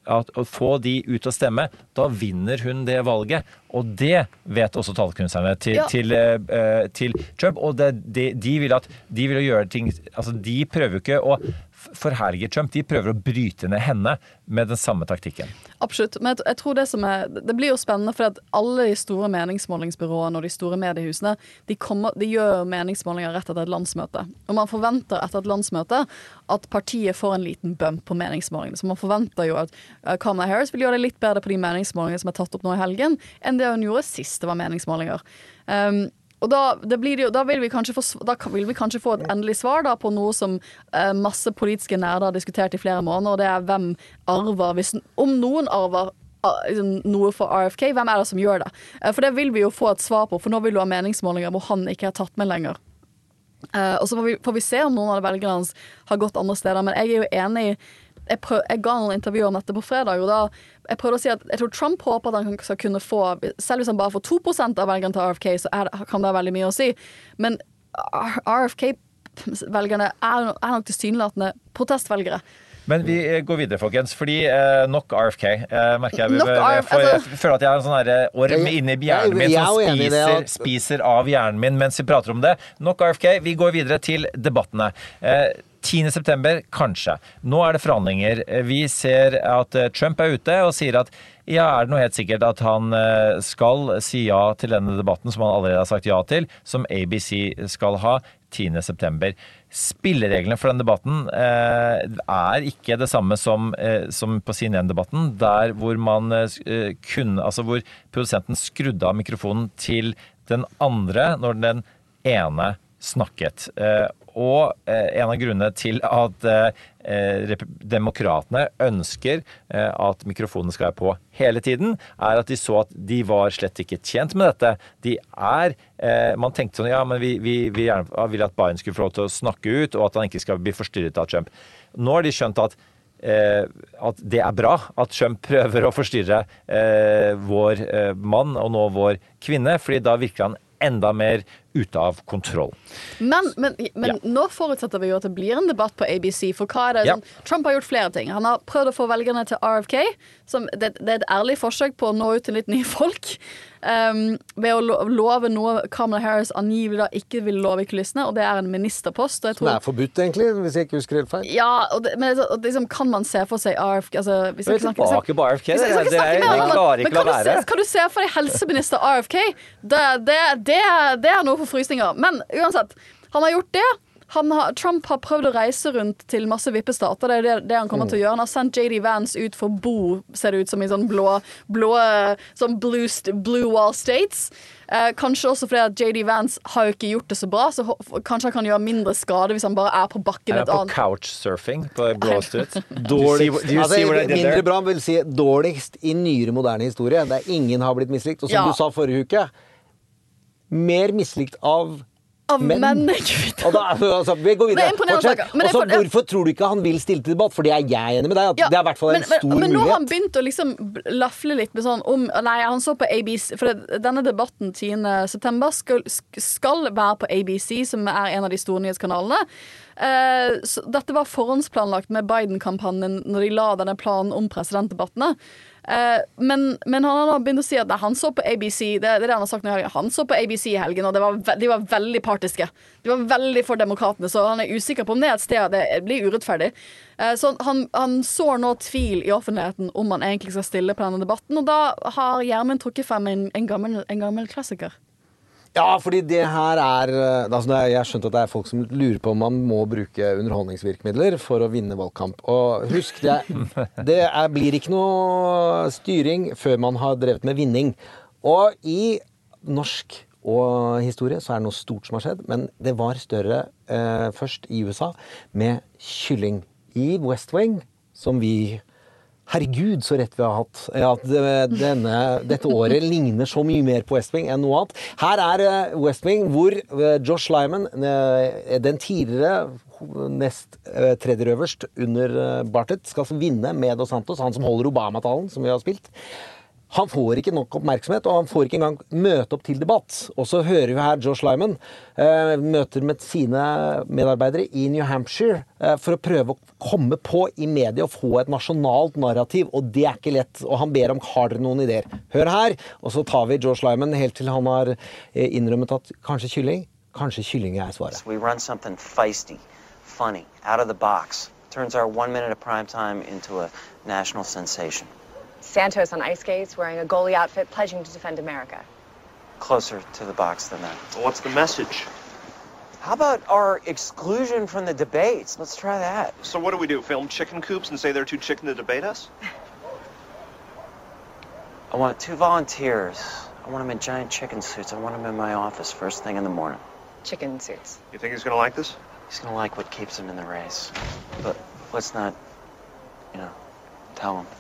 at å få de ut å stemme, da vinner hun det valget. Og det vet også tallkunstnerne til, ja. til, uh, til Trump. Og det, de, de vil at de vil gjøre ting, altså de prøver jo ikke å forherlige Trump, de prøver å bryte ned henne med den samme taktikken. Absolutt, men jeg, jeg tror det som er, det blir jo spennende for at alle de store meningsmålingsbyråene og de store mediehusene, de, kommer, de gjør meningsmålinger rett etter et landsmøte. Og man forventer etter et landsmøte at partiet får en liten bump på meningsmålingene. Så man forventer jo at uh, Kamala Harris vil gjøre det litt bedre på de meningsmålingene som er tatt opp nå i helgen, enn det hun gjorde sist det var meningsmålinger. Um, Og da, det blir det jo, da, vil vi kanskje få, da vil vi kanskje få et endelig svar da, på noe som eh, masse politiske nerder har diskutert i flere måneder, og det er hvem arver, hvis, om noen arver uh, noe for R F K, hvem er det som gjør det? Uh, for det vil vi jo få et svar på, for nå vil du ha meningsmålinger hvor han ikke er tatt med lenger. Uh, og så får vi, får vi se om noen av velgerne hans har gått andre steder, men jeg er jo enig i Jeg, prøv, jeg ga noen intervjuer om dette på fredag, og da jeg prøvde å si at jeg tror Trump håper at han skal kunne få, selv hvis han bare får to prosent av velgerne til R F K, så er det, kan det veldig mye å si. Men R F K-velgerne er, er nok tilsynelatende protestvelgere. Men vi går videre, folkens, fordi eh, nok R F K, eh, merker jeg, jeg, jeg, for, jeg føler at jeg har en sånn her orm inne i hjernen min som spiser, spiser av hjernen min mens vi prater om det. Nok R F K, vi går videre til debattene. Eh, tiende september, kanskje. Nå er det forhandlinger. Vi ser at Trump er ute og sier at ja, er det noe helt sikkert at han skal si ja til denne debatten som han allerede har sagt ja til, som A B C skal ha tiende september. Spillereglene for den debatten eh, er ikke det samme som, eh, som på C N N-debatten, der hvor man eh, kunne, altså hvor produsenten skrudde av mikrofonen til den andre når den ene snakket. Eh, og eh, en av grunnene til at eh, demokratene ønsker eh, at mikrofonen skal være på hele tiden, er at de så at de var slett ikke tjent med dette. De er, eh, man tenkte sånn, ja, men vi, vi, vi gjerne vil at Biden skulle få lov til å snakke ut, og at han ikke skal bli forstyrret av Trump. Nå har de skjønt at Eh, at det er bra at Trump prøver å forstyrre eh, vår eh, mann og nå vår kvinne, fordi da virker han enda mer ute av kontroll. Men, men, men ja. nå forutsetter vi jo at det blir en debatt på A B C, for hva er det? Ja. Sånn, Trump har gjort flere ting. Han har prøvd å få velgerne til R F K, som det, det er et ærlig forsøk på å nå ut til litt nye folk, um, ved å lo, love noe Kamala Harris angivelig da ikke vil love i kulissene, og det er en ministerpost. Og jeg tror, som er forbudt egentlig, hvis jeg ikke husker helt feil. Ja, og det, men og liksom, kan man se for seg R F K, altså, hvis jeg snakker, tilbake på R F K, det, det, det, det, det klarer ikke å være. Kan du se for deg helseminister R F K? Det, det, det, det er noe for frysninger. Men uansett, han har gjort det. Han har, Trump har prøvd å reise rundt til masse vippestater. Det er det, det han kommer mm. til å gjøre. Han har sendt J D Vance ut for bo, ser det ut som i sånn blå, blå sånn blue, blue wall states. Eh, kanskje også fordi at J D Vance har jo ikke gjort det så bra, så kanskje han kan gjøre mindre skade hvis han bare er på bakken et annet. Er det på couchsurfing på Blå Street? Dårligst. Altså, mindre bra vil si dårligst i nyere moderne historie. Der ingen har blitt mislikt. Og som ja. du sa forrige uke, mer mislikt av Av menn, menn og da, altså, vi går videre. Fortsett. Og så hvorfor tror du ikke han vil stille til debatt? For det er jeg enig med deg, at ja, det er i hvert fall en men, stor men, men mulighet. Men nå har han begynt å liksom lafle litt med sånn om, nei, han så på A B C, for det, denne debatten tiende september skal, skal være på A B C, som er en av de store nyhetskanalene. Uh, så dette var forhåndsplanlagt med Biden-kampanjen når de la denne planen om presidentdebattene. Uh, men, men han har nå begynt å si at nei, han så på A B C, det, det er det han har sagt nå i helgen. Han så på A B C i helgen, og det var ve- de var veldig partiske. De var veldig for demokratene, så han er usikker på om det er et sted det blir urettferdig. Uh, så han, han sår nå tvil i offentligheten om han egentlig skal stille på denne debatten, og da har Gjermund trukket frem en, en, gammel, en gammel klassiker. Ja, fordi det her er, altså jeg har skjønt at det er folk som lurer på om man må bruke underholdningsvirkemidler for å vinne valgkamp. Og husk, det, det er, blir ikke noe styring før man har drevet med vinning. Og i norsk og historie så er det noe stort som har skjedd, men det var større eh, først i U S A med kylling i West Wing, som vi... Herregud, så rett vi har hatt. At denne, dette året ligner så mye mer på West Wing enn noe annet. Her er West Wing, hvor Josh Lyman, den tidligere nest tredje øverst under Bartlett, skal vinne med Dos Santos, han som holder Obama-talen, som vi har spilt. Han får ikke nok oppmerksomhet, og han får ikke engang møte opp til debatt. Og så hører vi her Josh Lyman eh, møter med sine medarbeidere i New Hampshire eh, for å prøve å komme på i media og få et nasjonalt narrativ, og det er ikke lett. Og han ber om, har dere noen ideer? Hør her, og så tar vi Josh Lyman helt til han har eh, innrømmet at kanskje kylling, kanskje kylling er svaret. So we run something feisty, funny, out of the box. Turns our one minute of prime time into a national sensation. Santos on ice skates, wearing a goalie outfit, pledging to defend America. Closer to the box than that. What's the message? How about our exclusion from the debates? Let's try that. So what do we do, film chicken coops and say they're too chicken to debate us? I want two volunteers. I want them in giant chicken suits. I want them in my office first thing in the morning. Chicken suits. You think he's gonna like this? He's gonna like what keeps him in the race. But let's not, you know, tell him.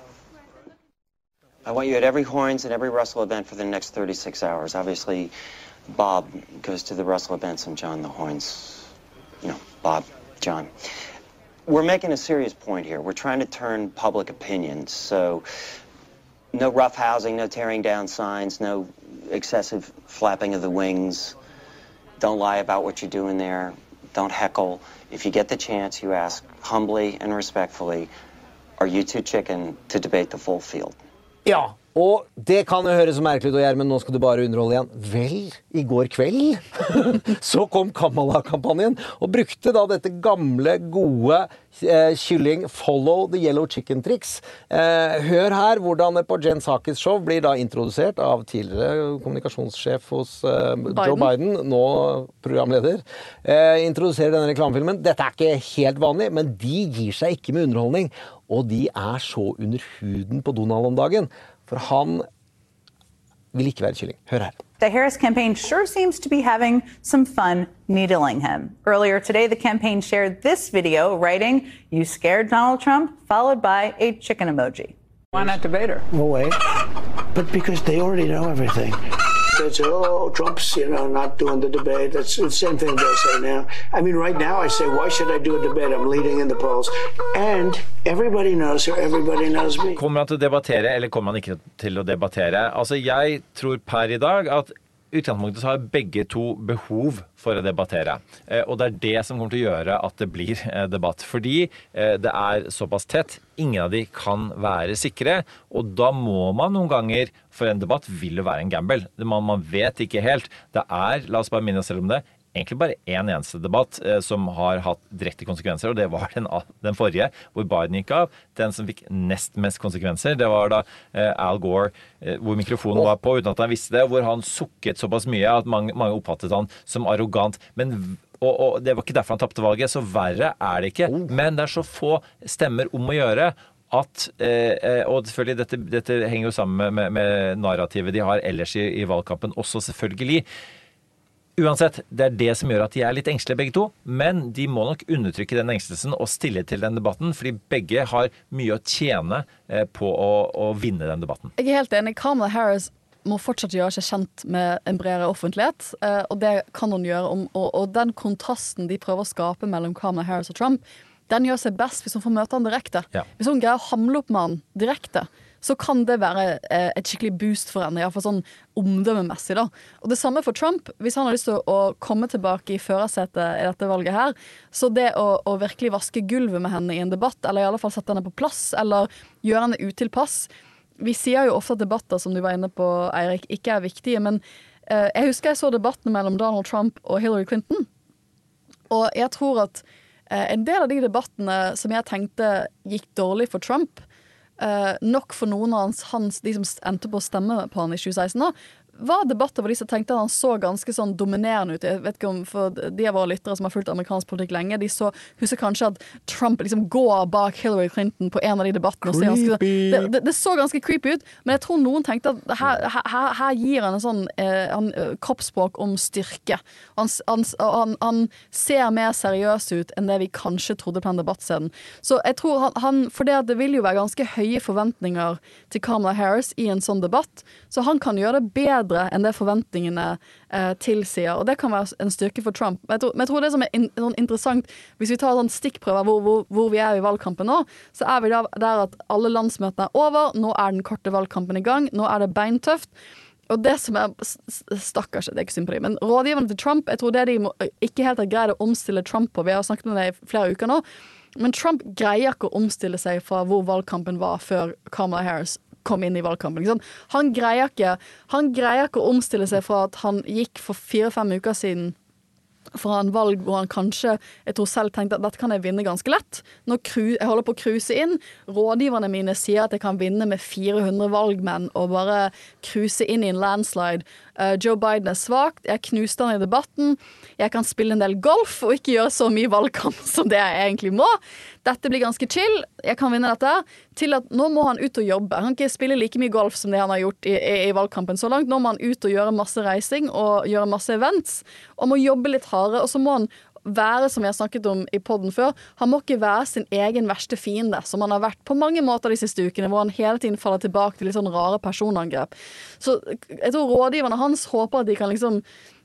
I want you at every Horns and every Russell event for the next thirty-six hours. Obviously, Bob goes to the Russell events and John the Horns. You know, Bob, John. We're making a serious point here. We're trying to turn public opinion, so no roughhousing, no tearing down signs, no excessive flapping of the wings. Don't lie about what you're doing there. Don't heckle. If you get the chance, you ask humbly and respectfully, are you too chicken to debate the full field? Ja, og det kan jo høres så merkelig ut, Gjermund, nå skal du bare underholde igjen. Vel, i går kveld så kom Kamala-kampanjen og brukte da dette gamle, gode eh, kylling follow the yellow chicken triks. Eh, hør her hvordan det på Jen Psaki's show blir da introdusert av tidligere kommunikasjonssjef hos eh, Biden. Joe Biden, nå programleder. Eh, introduserer denne reklamefilmen. Dette er ikke helt vanlig, men de gir seg ikke med underholdning. Og de er så under huden på Donald om dagen, for han vil ikke være kylling. Hør her. The Harris campaign sure seems to be having some fun needling him. Earlier today, the campaign shared this video writing, "You scared Donald Trump," followed by a chicken emoji. Why not debate her? No way. But because they already know everything. They say, oh, Trump's, you know, not doing the debate. That's the same thing they say now. I mean, right now I say, why should I do a debate? I'm leading in the polls. And everybody knows her, everybody knows me. Kommer han til å debattere, eller kommer han ikke til å debattere? Altså, jeg tror per i dag at utgangspunktet så har begge to behov for å debattere. Eh, og det er det som kommer til å gjøre at det blir eh, debatt. Fordi eh, det er såpass tett, ingen av de kan være sikre, og da må man noen ganger, for en debatt vil jo være en gamble. Man, man vet ikke helt. Det er, la oss bare minne oss selv om det, egentlig bare en eneste debatt eh, som har hatt direkte konsekvenser, og det var den, den forrige, hvor Biden gikk av. Den som fikk nest mest konsekvenser, det var da eh, Al Gore, eh, hvor mikrofonen var på, uten at han visste det, hvor han sukket såpass mye at mange, mange oppfattet han som arrogant. Men og, og det var ikke derfor han tappte valget, så verre er det ikke. Men det er så få stemmer om å gjøre at, eh, og selvfølgelig dette, dette henger jo sammen med, med, med narrativet de har ellers i, i valgkampen, også selvfølgelig. Uansett, det er det som gjør at de er litt engstelige begge to, men de må nok undertrykke den engstelsen og stille til den debatten, fordi begge har mye å tjene eh, på å, å vinne den debatten. Jeg er helt enig. Kamala Harris må fortsatt gjøre seg kjent med en bredere offentlighet, eh, og det kan hun gjøre. Om, og, og den kontrasten de prøver å skape mellom Kamala Harris og Trump, den gjør seg best hvis hun får møte han direkte. Ja. Hvis hun greier å hamle opp med han direkte, så kan det være eh, et skikkelig boost for henne, i hvert fall sånn omdømmemessig da. Og det samme for Trump, hvis han har lyst til å komme tilbake i førersetet i dette valget her, så det å, å virkelig vaske gulvet med henne i en debatt, eller i alle fall sette henne på plass, eller gjøre henne utilpass. Vi sier jo ofte at debatter, som du var inne på, Eirik, ikke er viktige, men eh, jeg husker jeg så debatten mellom Donald Trump og Hillary Clinton, og jeg tror at eh, en del av de debattene som jeg tenkte gikk dårlig for Trump, Uh, nok for noen av hans, hans de som endte på å stemme på han i tjue seksten da, var debatter hvor de som tenkte at han så ganske sånn dominerende ut. Jeg vet ikke om, for de av våre lyttere som har fulgt amerikansk politikk lenge, de så, husker kanskje at Trump liksom går bak Hillary Clinton på en av de debattene. Og ganske, det, det, det så ganske creepy ut, men jeg tror noen tenkte at her, her, her gir han en sånn eh, han, kroppsspråk om styrke. Han, han, han, han ser mer seriøs ut enn det vi kanskje trodde på den debattscenen. Så jeg tror han, han for det, det vil jo være ganske høye høye forventninger til Kamala Harris i en sånn debatt, så han kan gjøre det bedre enn det forventningene eh, tilsier, og det kan være en styrke for Trump. Men jeg tror, men jeg tror det som er in, sånn interessant, hvis vi tar sånn stikkprøver hvor, hvor, hvor vi er i valgkampen nå, så er vi der, der at alle landsmøtene er over, nå er den korte valgkampen i gang, nå er det beintøft. Og det som er stakkars, det er ikke synd på dem, men rådgiverne til Trump, jeg tror det de må, ikke helt har greid å omstille Trump på, vi har snakket om det i flere uker nå, men Trump greier ikke å omstille seg fra hvor valgkampen var før Kamala Harris kom inn i valgkampen. Liksom. Han greier ikke, han greier ikke å omstille seg fra at han gikk for fire-fem uker siden fra en valg hvor han kanskje, jeg tror selv tenkte at dette kan jeg vinne ganske lett. Nå kru, jeg holder på å kruse inn. Rådgiverne mine sier at jeg kan vinne med fire hundre valgmenn og bare kruse inn i en landslide. Uh, Joe Biden er svagt, jeg knuste han i debatten, jeg kan spille en del golf og ikke gjøre så mye valgkamp som det jeg egentlig må. Dette blir ganske chill, jeg kan vinne dette, til at nå må han ut og jobbe. Han kan ikke spille like mye golf som det han har gjort i, i, i valgkampen så langt. Nå må han ut og gjøre masse reising og gjøre masse events, og må jobbe litt hardere, og så må han være, som jeg har snakket om i podden før, han må ikke være sin egen verste fiende, som han har vært på mange måter de siste ukene, hvor han hele tiden faller tilbake til litt sånn rare personangrep. Så jeg tror rådgiverne hans håper at de kan liksom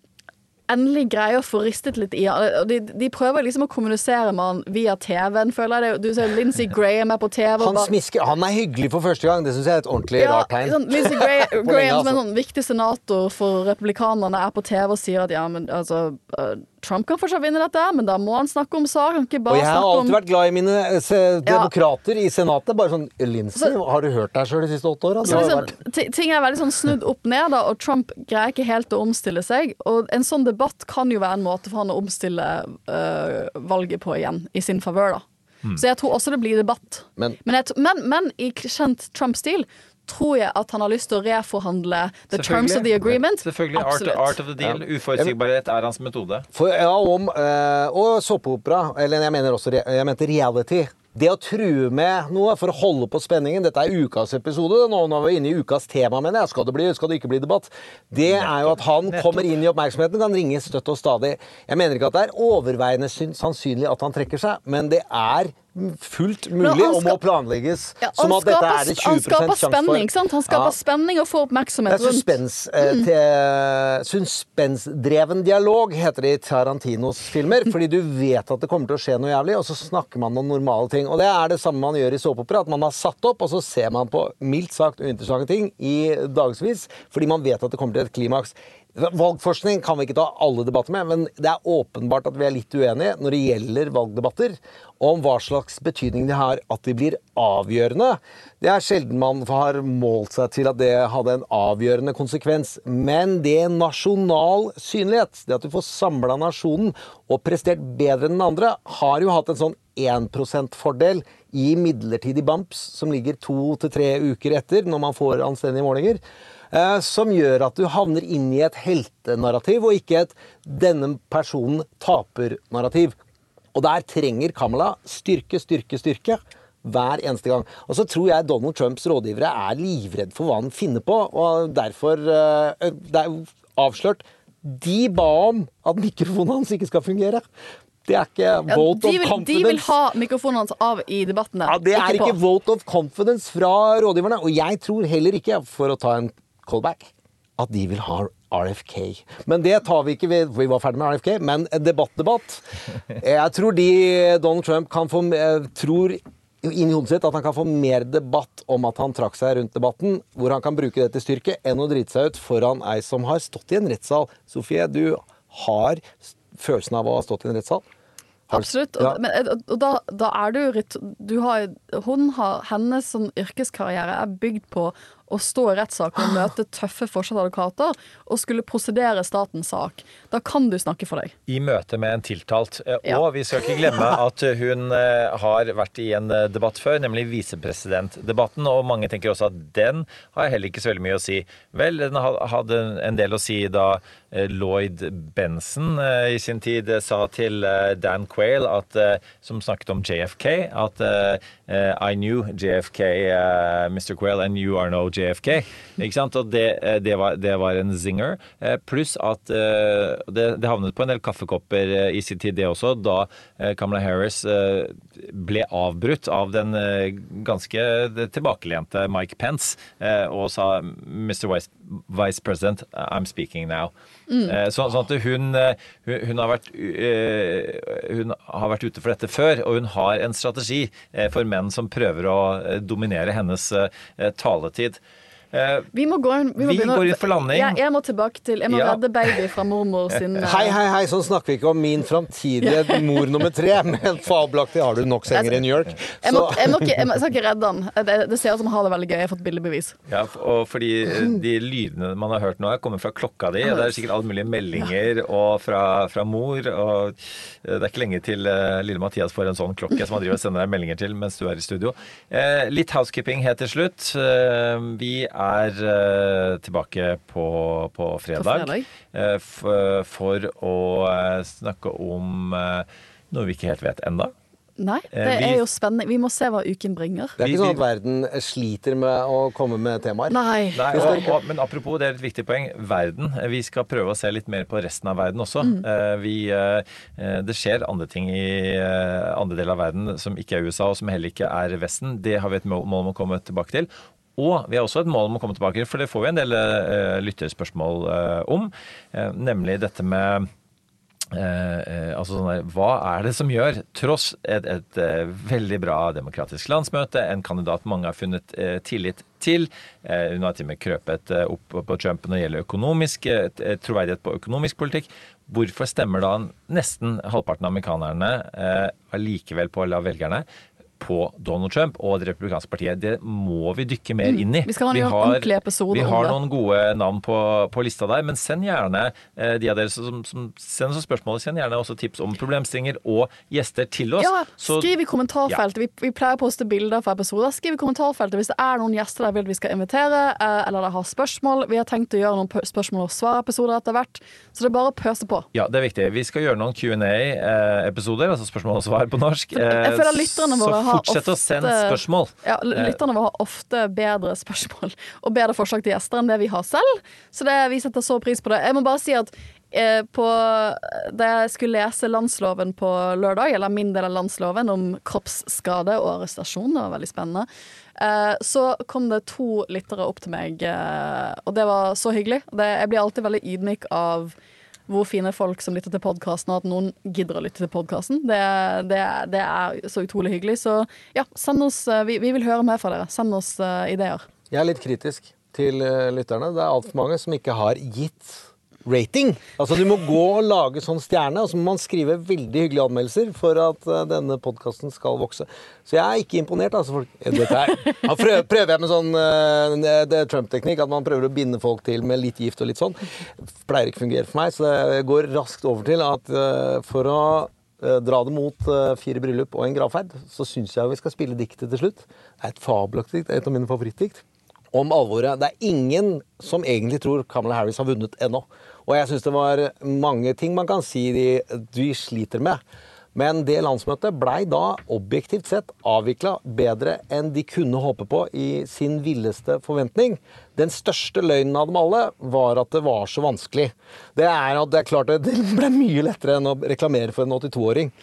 endelig greie å få ristet litt i. De, de prøver liksom å kommunisere med han via T V-en, føler jeg det. Du ser Lindsey Graham er på T V. Han bare... smisker, han er hyggelig for første gang, det synes jeg er et ordentlig ja, rart tegn. Sånn, Lindsey Gra Graham lenge, som en altså. sånn viktig senator for republikanerne er på T V og sier at ja, men altså... Uh, Trump kan fortsatt vinne dette, men da må han snakke om sak, han kan ikke bare og jeg har snakke om... alltid vært glad i mine eh, demokrater ja. I senatet, bare sånn, Lindsey, så, har du hørt deg selv de siste åtte årene? Så liksom, ting er veldig sånn snudd opp ned da, og Trump greier ikke helt å omstille seg, og en sånn debatt kan jo være en måte for han å omstille uh, valget på igjen, i sin favør da. Mm. Så jeg tror også det blir debatt. Men, men, jeg, men, men i kjent Trump-stil, tror jeg at han har lyst til å reforhandle the terms of the agreement. Selvfølgelig, art, art of the deal, ja. Uforutsigbarhet er hans metode. For, ja, om, uh, og såpeopera, eller jeg mener også, jeg mente reality. Det å true med noe for å holde på spenningen, dette er ukas episode, nå når vi er inne i ukas tema, mener jeg, skal det, bli, skal det ikke bli debatt? Det er jo at han kommer inn i oppmerksomheten, kan ringe støtt og stadig. Jeg mener ikke at det er overveiende sannsynlig at han trekker seg, men det er fullt mulig og må planlegges ja, som at dette er det tjue prosent sjanse for. Han skaper spenning, sant? Han skaper ja. Spenning og får oppmerksomhet rundt. Det er suspens, eh, mm. suspensdreven dialog, heter det i Tarantinos filmer, fordi du vet at det kommer til å skje noe jævlig, og så snakker man om normale ting. Og det er det samme man gjør i såpeopera, at man har satt opp, og så ser man på mildt sagt uinteressante ting i dagsvis, fordi man vet at det kommer til et klimaks. Valgforskning kan vi ikke ta alle debatter med, men det er åpenbart at vi er litt uenige når det gjelder valgdebatter, om hva slags betydning det har at de blir avgjørende. Det er sjelden man har målt seg til at det hadde en avgjørende konsekvens, men det er nasjonal synlighet, det at du får samlet nasjonen og prestert bedre enn den andre, har jo hatt en sånn en prosent fordel i midlertidig bumps som ligger to til tre uker etter når man får anstendige målinger. Som gjør at du havner inn i et heltenarrativ, og ikke et denne personen taper-narrativ. Og der trenger Kamala styrke, styrke, styrke hver eneste gang. Og så tror jeg Donald Trumps rådgivere er livredd for hva han finner på, og derfor, det er avslørt, de ba om at mikrofonen hans ikke skal fungere. Det er ikke vote ja, de vil, of confidence. De vil ha mikrofonen hans av i debattene. Ja, det er ikke, ikke vote of confidence fra rådgiverne, og jeg tror heller ikke, for å ta en callback, at de vil ha R F K. Men det tar vi ikke, ved, vi var ferdig med R F K, men debatt, debatt. Jeg tror de, Donald Trump kan få, tror inn i hodet sitt at han kan få mer debatt om at han trakk seg rundt debatten, hvor han kan bruke det til styrke, enn å drite seg ut foran ei som har stått i en rettssal. Sofie, du har følelsen av å ha stått i en rettssal? Absolutt, og, ja. men, og da, da er du, du har, hun har, hennes sånn yrkeskarriere er bygd på å stå i rettssak og møte tøffe forsvarsadvokater og skulle prosedere statens sak. Da kan du snakke for deg. I møte med en tiltalt. Og ja. Vi skal ikke glemme at hun har vært i en debatt før, nemlig visepresidentdebatten, og mange tenker også at den har heller ikke så veldig mye å si. Vel, den hadde en del å si da Lloyd Benson i sin tid sa til Dan Quayle, at, som snakket om J F K, at I knew J F K, Mister Quayle, and you are no J J F K, ikke sant? Og det, det, var, det var en zinger, pluss at det, det havnet på en del kaffekopper i sin tid det også, da Kamala Harris ble avbrutt av den ganske tilbakelente Mike Pence og sa mister Vice, Vice President, I'm speaking now. Mm. Så, sånn at hun, hun, hun, har vært, hun har vært ute for dette før, og hun har en strategi for menn som prøver å dominere hennes taletid. Vi må gå inn, vi må vi begynne, går inn for landing. Jeg, jeg må tilbake til, jeg må ja. redde baby fra mormor sin. Hei, hei, hei, sånn snakker vi ikke om min fremtidige mor nummer tre, men fabelaktig har du nok senger i New York. Jeg, må, jeg, må ikke, jeg, må, jeg skal ikke redde han. Det, det ser ut som han har det veldig gøy. Jeg har fått bildebevis. Ja, og fordi de lydene man har hørt nå kommer fra klokka di, og det er sikkert alle mulige meldinger og fra, fra mor, og det er ikke lenge til uh, lille Mathias får en sånn klokke som han driver og sender deg meldinger til mens du er i studio. Uh, litt housekeeping helt til slutt. Uh, vi er er uh, tilbake på, på fredag, på fredag. Uh, for, for å uh, snakke om uh, noe vi ikke helt vet enda. Nei, det uh, vi, er jo spennende. Vi må se hva uken bringer. Det er ikke sånn at verden sliter med å komme med temaer. Nei. Nei og, og, men apropos, det er et viktig poeng, verden. Vi skal prøve å se litt mer på resten av verden også. Mm. Uh, vi, uh, det skjer andre ting i uh, andre deler av verden som ikke er U S A, og som heller ikke er Vesten. Det har vi et mål om å komme tilbake til. Og vi har også et mål om å komme tilbake, for det får vi en del uh, lytterspørsmål uh, om, uh, nemlig dette med uh, altså sånn der, hva er det som gjør, tross et, et uh, veldig bra demokratisk landsmøte, en kandidat mange har funnet uh, tillit til, uh, hun har til og med krøpet uh, opp på Trump når det gjelder økonomisk, uh, troverdighet på økonomisk politikk, hvorfor stemmer da nesten halvparten av amerikanerne uh, allikevel på å la velgerne på Donald Trump og det republikanske partiet. Det må vi dykke mer inn i. Vi skal ha en ordentlig episode om det. Vi har noen gode navn på, på lista der, men send gjerne eh, de av dere som, som sender oss spørsmål, send gjerne også tips om problemstillinger og gjester til oss. Ja, så, skriv i kommentarfeltet. Ja. Vi, vi pleier å poste bilder fra episoder. Skriv i kommentarfeltet hvis det er noen gjester der vil vi skal invitere, eh, eller der har spørsmål. Vi har tenkt å gjøre noen spørsmål og svar-episoder etter hvert, så det er bare å pøse på. Ja, det er viktig. Vi skal gjøre noen Q and A-episoder, altså spørsmål og svar på norsk. Eh, jeg føler lytterne våre har fortsett å sende spørsmål. Ja, lytterne våre har ofte bedre spørsmål og bedre forslag til gjester enn det vi har selv, så det, vi setter så pris på det. Jeg må bare si at eh, på, da jeg skulle lese landsloven på lørdag, eller min del av landsloven om kroppsskade og arrestasjon, det var veldig spennende, eh, så kom det to lyttere opp til meg, eh, og det var så hyggelig. Det, jeg blir alltid veldig ydmyk av hvor fine folk som lytter til podcasten, og at noen gidder å lytte til podcasten. Det, det, det er så utrolig hyggelig. Så ja, send oss, vi, vi vil høre mer fra dere. Send oss uh, ideer. Jeg er litt kritisk til uh, lytterne. Det er alt for mange som ikke har gitt rating. Altså du må gå og lage sånn stjerne, og så må man skrive veldig hyggelige anmeldelser for at uh, denne podcasten skal vokse. Så jeg er ikke imponert, altså folk. Dette er, ja, prøver, prøver jeg med sånn uh, Trump-teknikk, at man prøver å binde folk til med litt gift og litt sånn. Pleier ikke fungere for meg, så jeg går raskt over til at uh, for å uh, dra det mot uh, fire bryllup og en gravferd, så synes jeg vi skal spille diktet til slutt. Det er et fabelaktig dikt, et av mine favorittdikt. Om alvoret. Det er ingen som egentlig tror Kamala Harris har vunnet ennå. Og jeg synes det var mange ting man kan si de, de sliter med. Men det landsmøtet blei da objektivt sett avviklet bedre enn de kunne håpe på i sin villeste forventning. Den største løgnen av dem alle var at det var så vanskelig. Det er at det er klart det ble mye lettere enn å reklamere for en åttito-åring.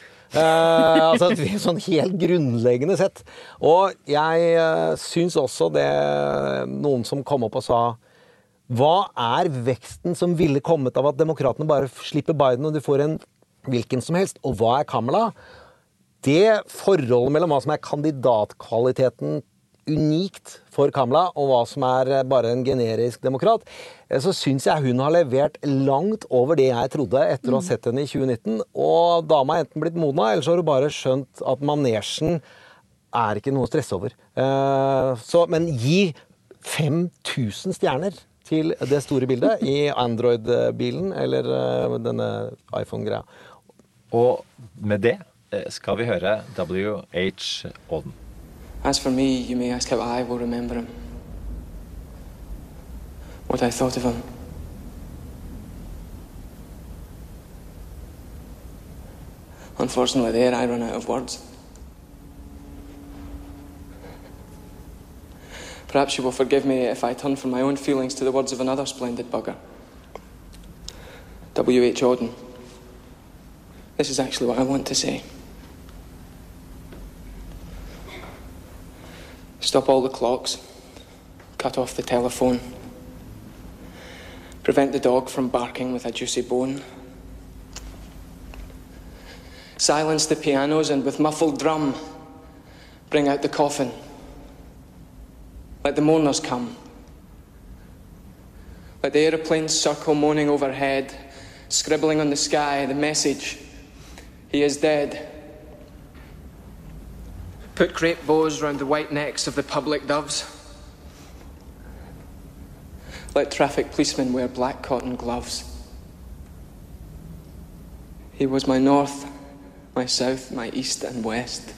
Uh, altså sånn helt grunnleggende sett. Og jeg uh, synes også det noen som kom opp og sa hva er veksten som ville kommet av at demokratene bare slipper Biden og du får en hvilken som helst, og hva er Kamala? Det forholdet mellom hva som er kandidatkvaliteten unikt for Kamala, og hva som er bare en generisk demokrat, så synes jeg hun har levert langt over det jeg trodde etter å ha sett henne i tjue nitten, og dama har enten blitt modna, eller så har hun bare skjønt at manesjen er ikke noe å stresse over. Så, men gi fem tusen stjerner til det store bildet i Android-bilen, eller denne iPhone-greia. Og med det skal vi høre W H Auden. As for me, you may ask how I will remember him. What I thought of him. Unfortunately, there I run out of words. Perhaps you will forgive me if I turn from my own feelings to the words of another splendid bugger. W H Auden. This is actually what I want to say. Stop all the clocks. Cut off the telephone. Prevent the dog from barking with a juicy bone. Silence the pianos and with muffled drum, bring out the coffin. Let the mourners come. Let the aeroplanes circle moaning overhead, scribbling on the sky the message, he is dead. Put crepe bows round the white necks of the public doves. Let traffic policemen wear black cotton gloves. He was my north, my south, my east and west,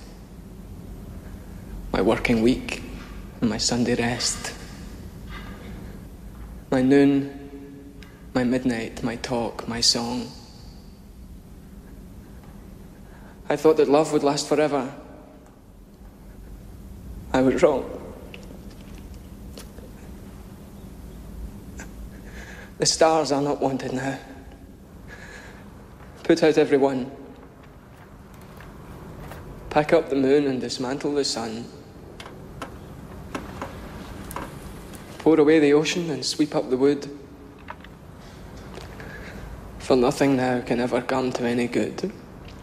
my working week and my Sunday rest, my noon, my midnight, my talk, my song. I thought that love would last forever. I was wrong. The stars are not wanted now. Put out everyone. Pack up the moon and dismantle the sun. Pour away the ocean and sweep up the wood. For nothing now can ever come to any good.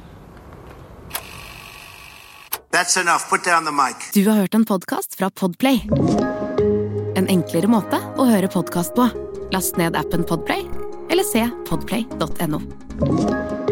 That's enough. Put down the mic. Du har hørt en podcast fra Podplay. En enklere måte å høre podcast på. Last ned appen Podplay, eller se podplay dot no.